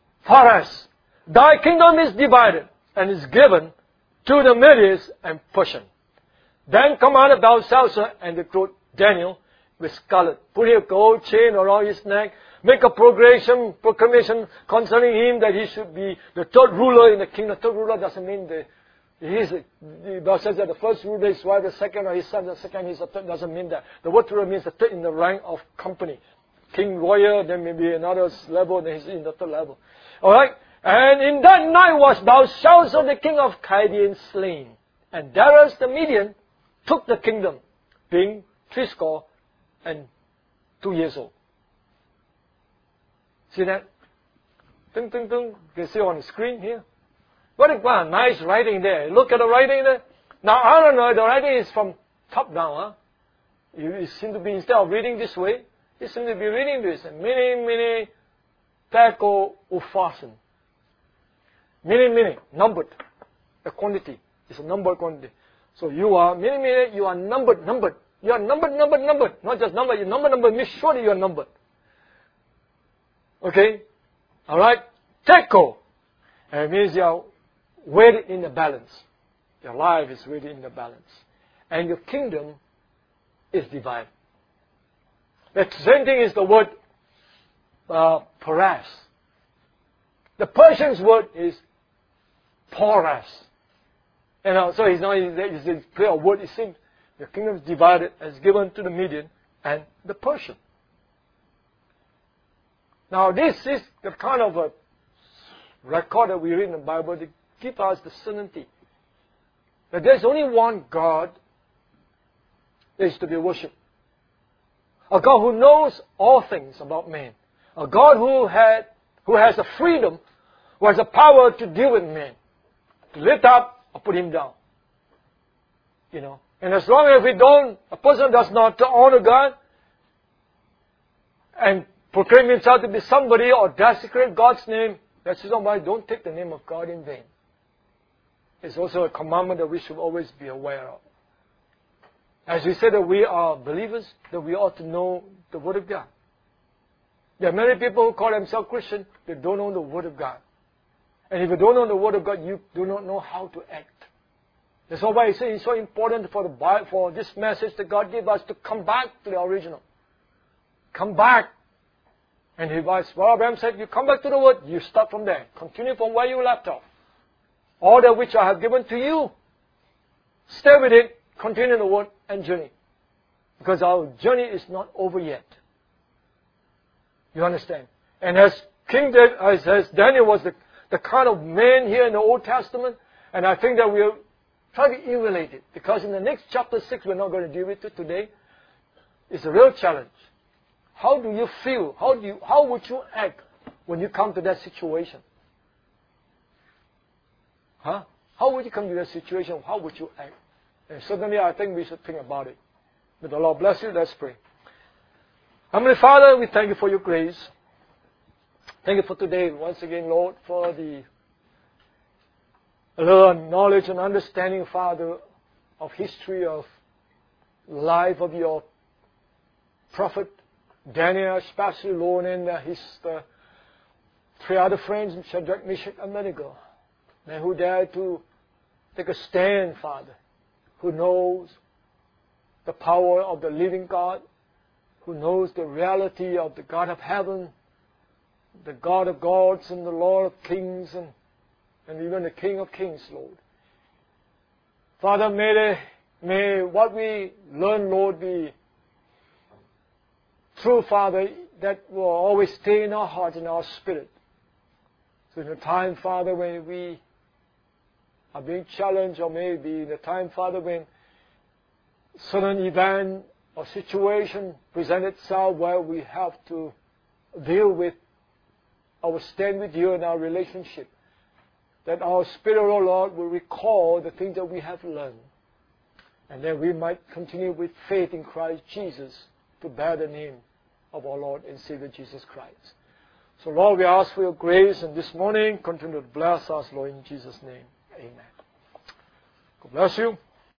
Speaker 1: Phares, thy kingdom is divided and is given to the Medes and Persian. Then commanded Belshazzar, and they clothed Daniel with scarlet, put a gold chain around his neck, make a proclamation, proclamation concerning him that he should be the third ruler in the kingdom. The third ruler doesn't mean the he is the Belshazzar, the first ruler is wife, the second or his son, the second is the third, doesn't mean that. The word ruler means the third in the rank of company. King, royal, then maybe another level, then he's in the third level. Alright? And in that night was Belshazzar, the king of Chaldean, slain. And Darius the Median took the kingdom, being threescore and two years old. See that? Ding, ding, ding. You can see on the screen here. What a, what a nice writing there. Look at the writing there. Now, I don't know, the writing is from top down. Huh? You, you seem to be, instead of reading this way, you seem to be reading this. Mene, mene, tekel, upharsin. Mene, mene, numbered. The quantity. It's a numbered quantity. So you are, mene, mene, you are numbered, numbered. You are numbered, numbered, numbered. Not just numbered. You number, number, make sure that you are numbered. Okay? Alright? Tekel. And it means you are weighed in the balance. Your life is weighed in the balance. And your kingdom is divided. The same thing is the word uh, Phares. The Persian's word is Porras. You know, so it's not it's a clear word. It seems the kingdom is divided as given to the Median and the Persian. Now this is the kind of a record that we read in the Bible to give us the certainty that there's only one God that is to be worshipped. A God who knows all things about man. A God who had who has the freedom, who has the power to deal with man. To lift up or put him down. You know. And as long as we don't, a person does not honor God and proclaim himself to be somebody or desecrate God's name, that's the reason why don't take the name of God in vain. It's also a commandment that we should always be aware of. As we say that we are believers, that we ought to know the Word of God. There are many people who call themselves Christian, they don't know the Word of God. And if you don't know the Word of God, you do not know how to act. That's why I say it's so important for the Bible, for this message that God gave us to come back to the original. Come back. And he was, well, Abraham said, you come back to the Word, you start from there. Continue from where you left off. All that which I have given to you, stay with it, continue the Word and journey. Because our journey is not over yet. You understand? And as King as, as Daniel was the, the kind of man here in the Old Testament, and I think that we try to emulate it. Because in the next chapter six, we're not going to deal with it today. It's a real challenge. How do you feel? How do you, how would you act when you come to that situation? Huh? How would you come to that situation? How would you act? And certainly, I think we should think about it. May the Lord bless you. Let's pray. Heavenly Father, we thank you for your grace. Thank you for today. Once again, Lord, for the learn knowledge and understanding, Father, of history, of life of your prophet Daniel, especially, Lord, and uh, his uh, three other friends, Shadrach, Meshach, and Abednego, men who dared to take a stand, Father, who knows the power of the living God, who knows the reality of the God of heaven, the God of gods and the Lord of kings, and, and even the King of kings, Lord. Father, may, they, may what we learn, Lord, be true, Father, that will always stay in our heart and our spirit. So in the time, Father, when we are being challenged, or maybe in the time, Father, when certain event or situation present itself where we have to deal with our stand with you and our relationship, that our spirit, O Lord, will recall the things that we have learned, and that we might continue with faith in Christ Jesus to bear the name of our Lord and Savior Jesus Christ. So, Lord, we ask for your grace, and this morning continue to bless us, Lord, in Jesus' name. Amen. God bless you.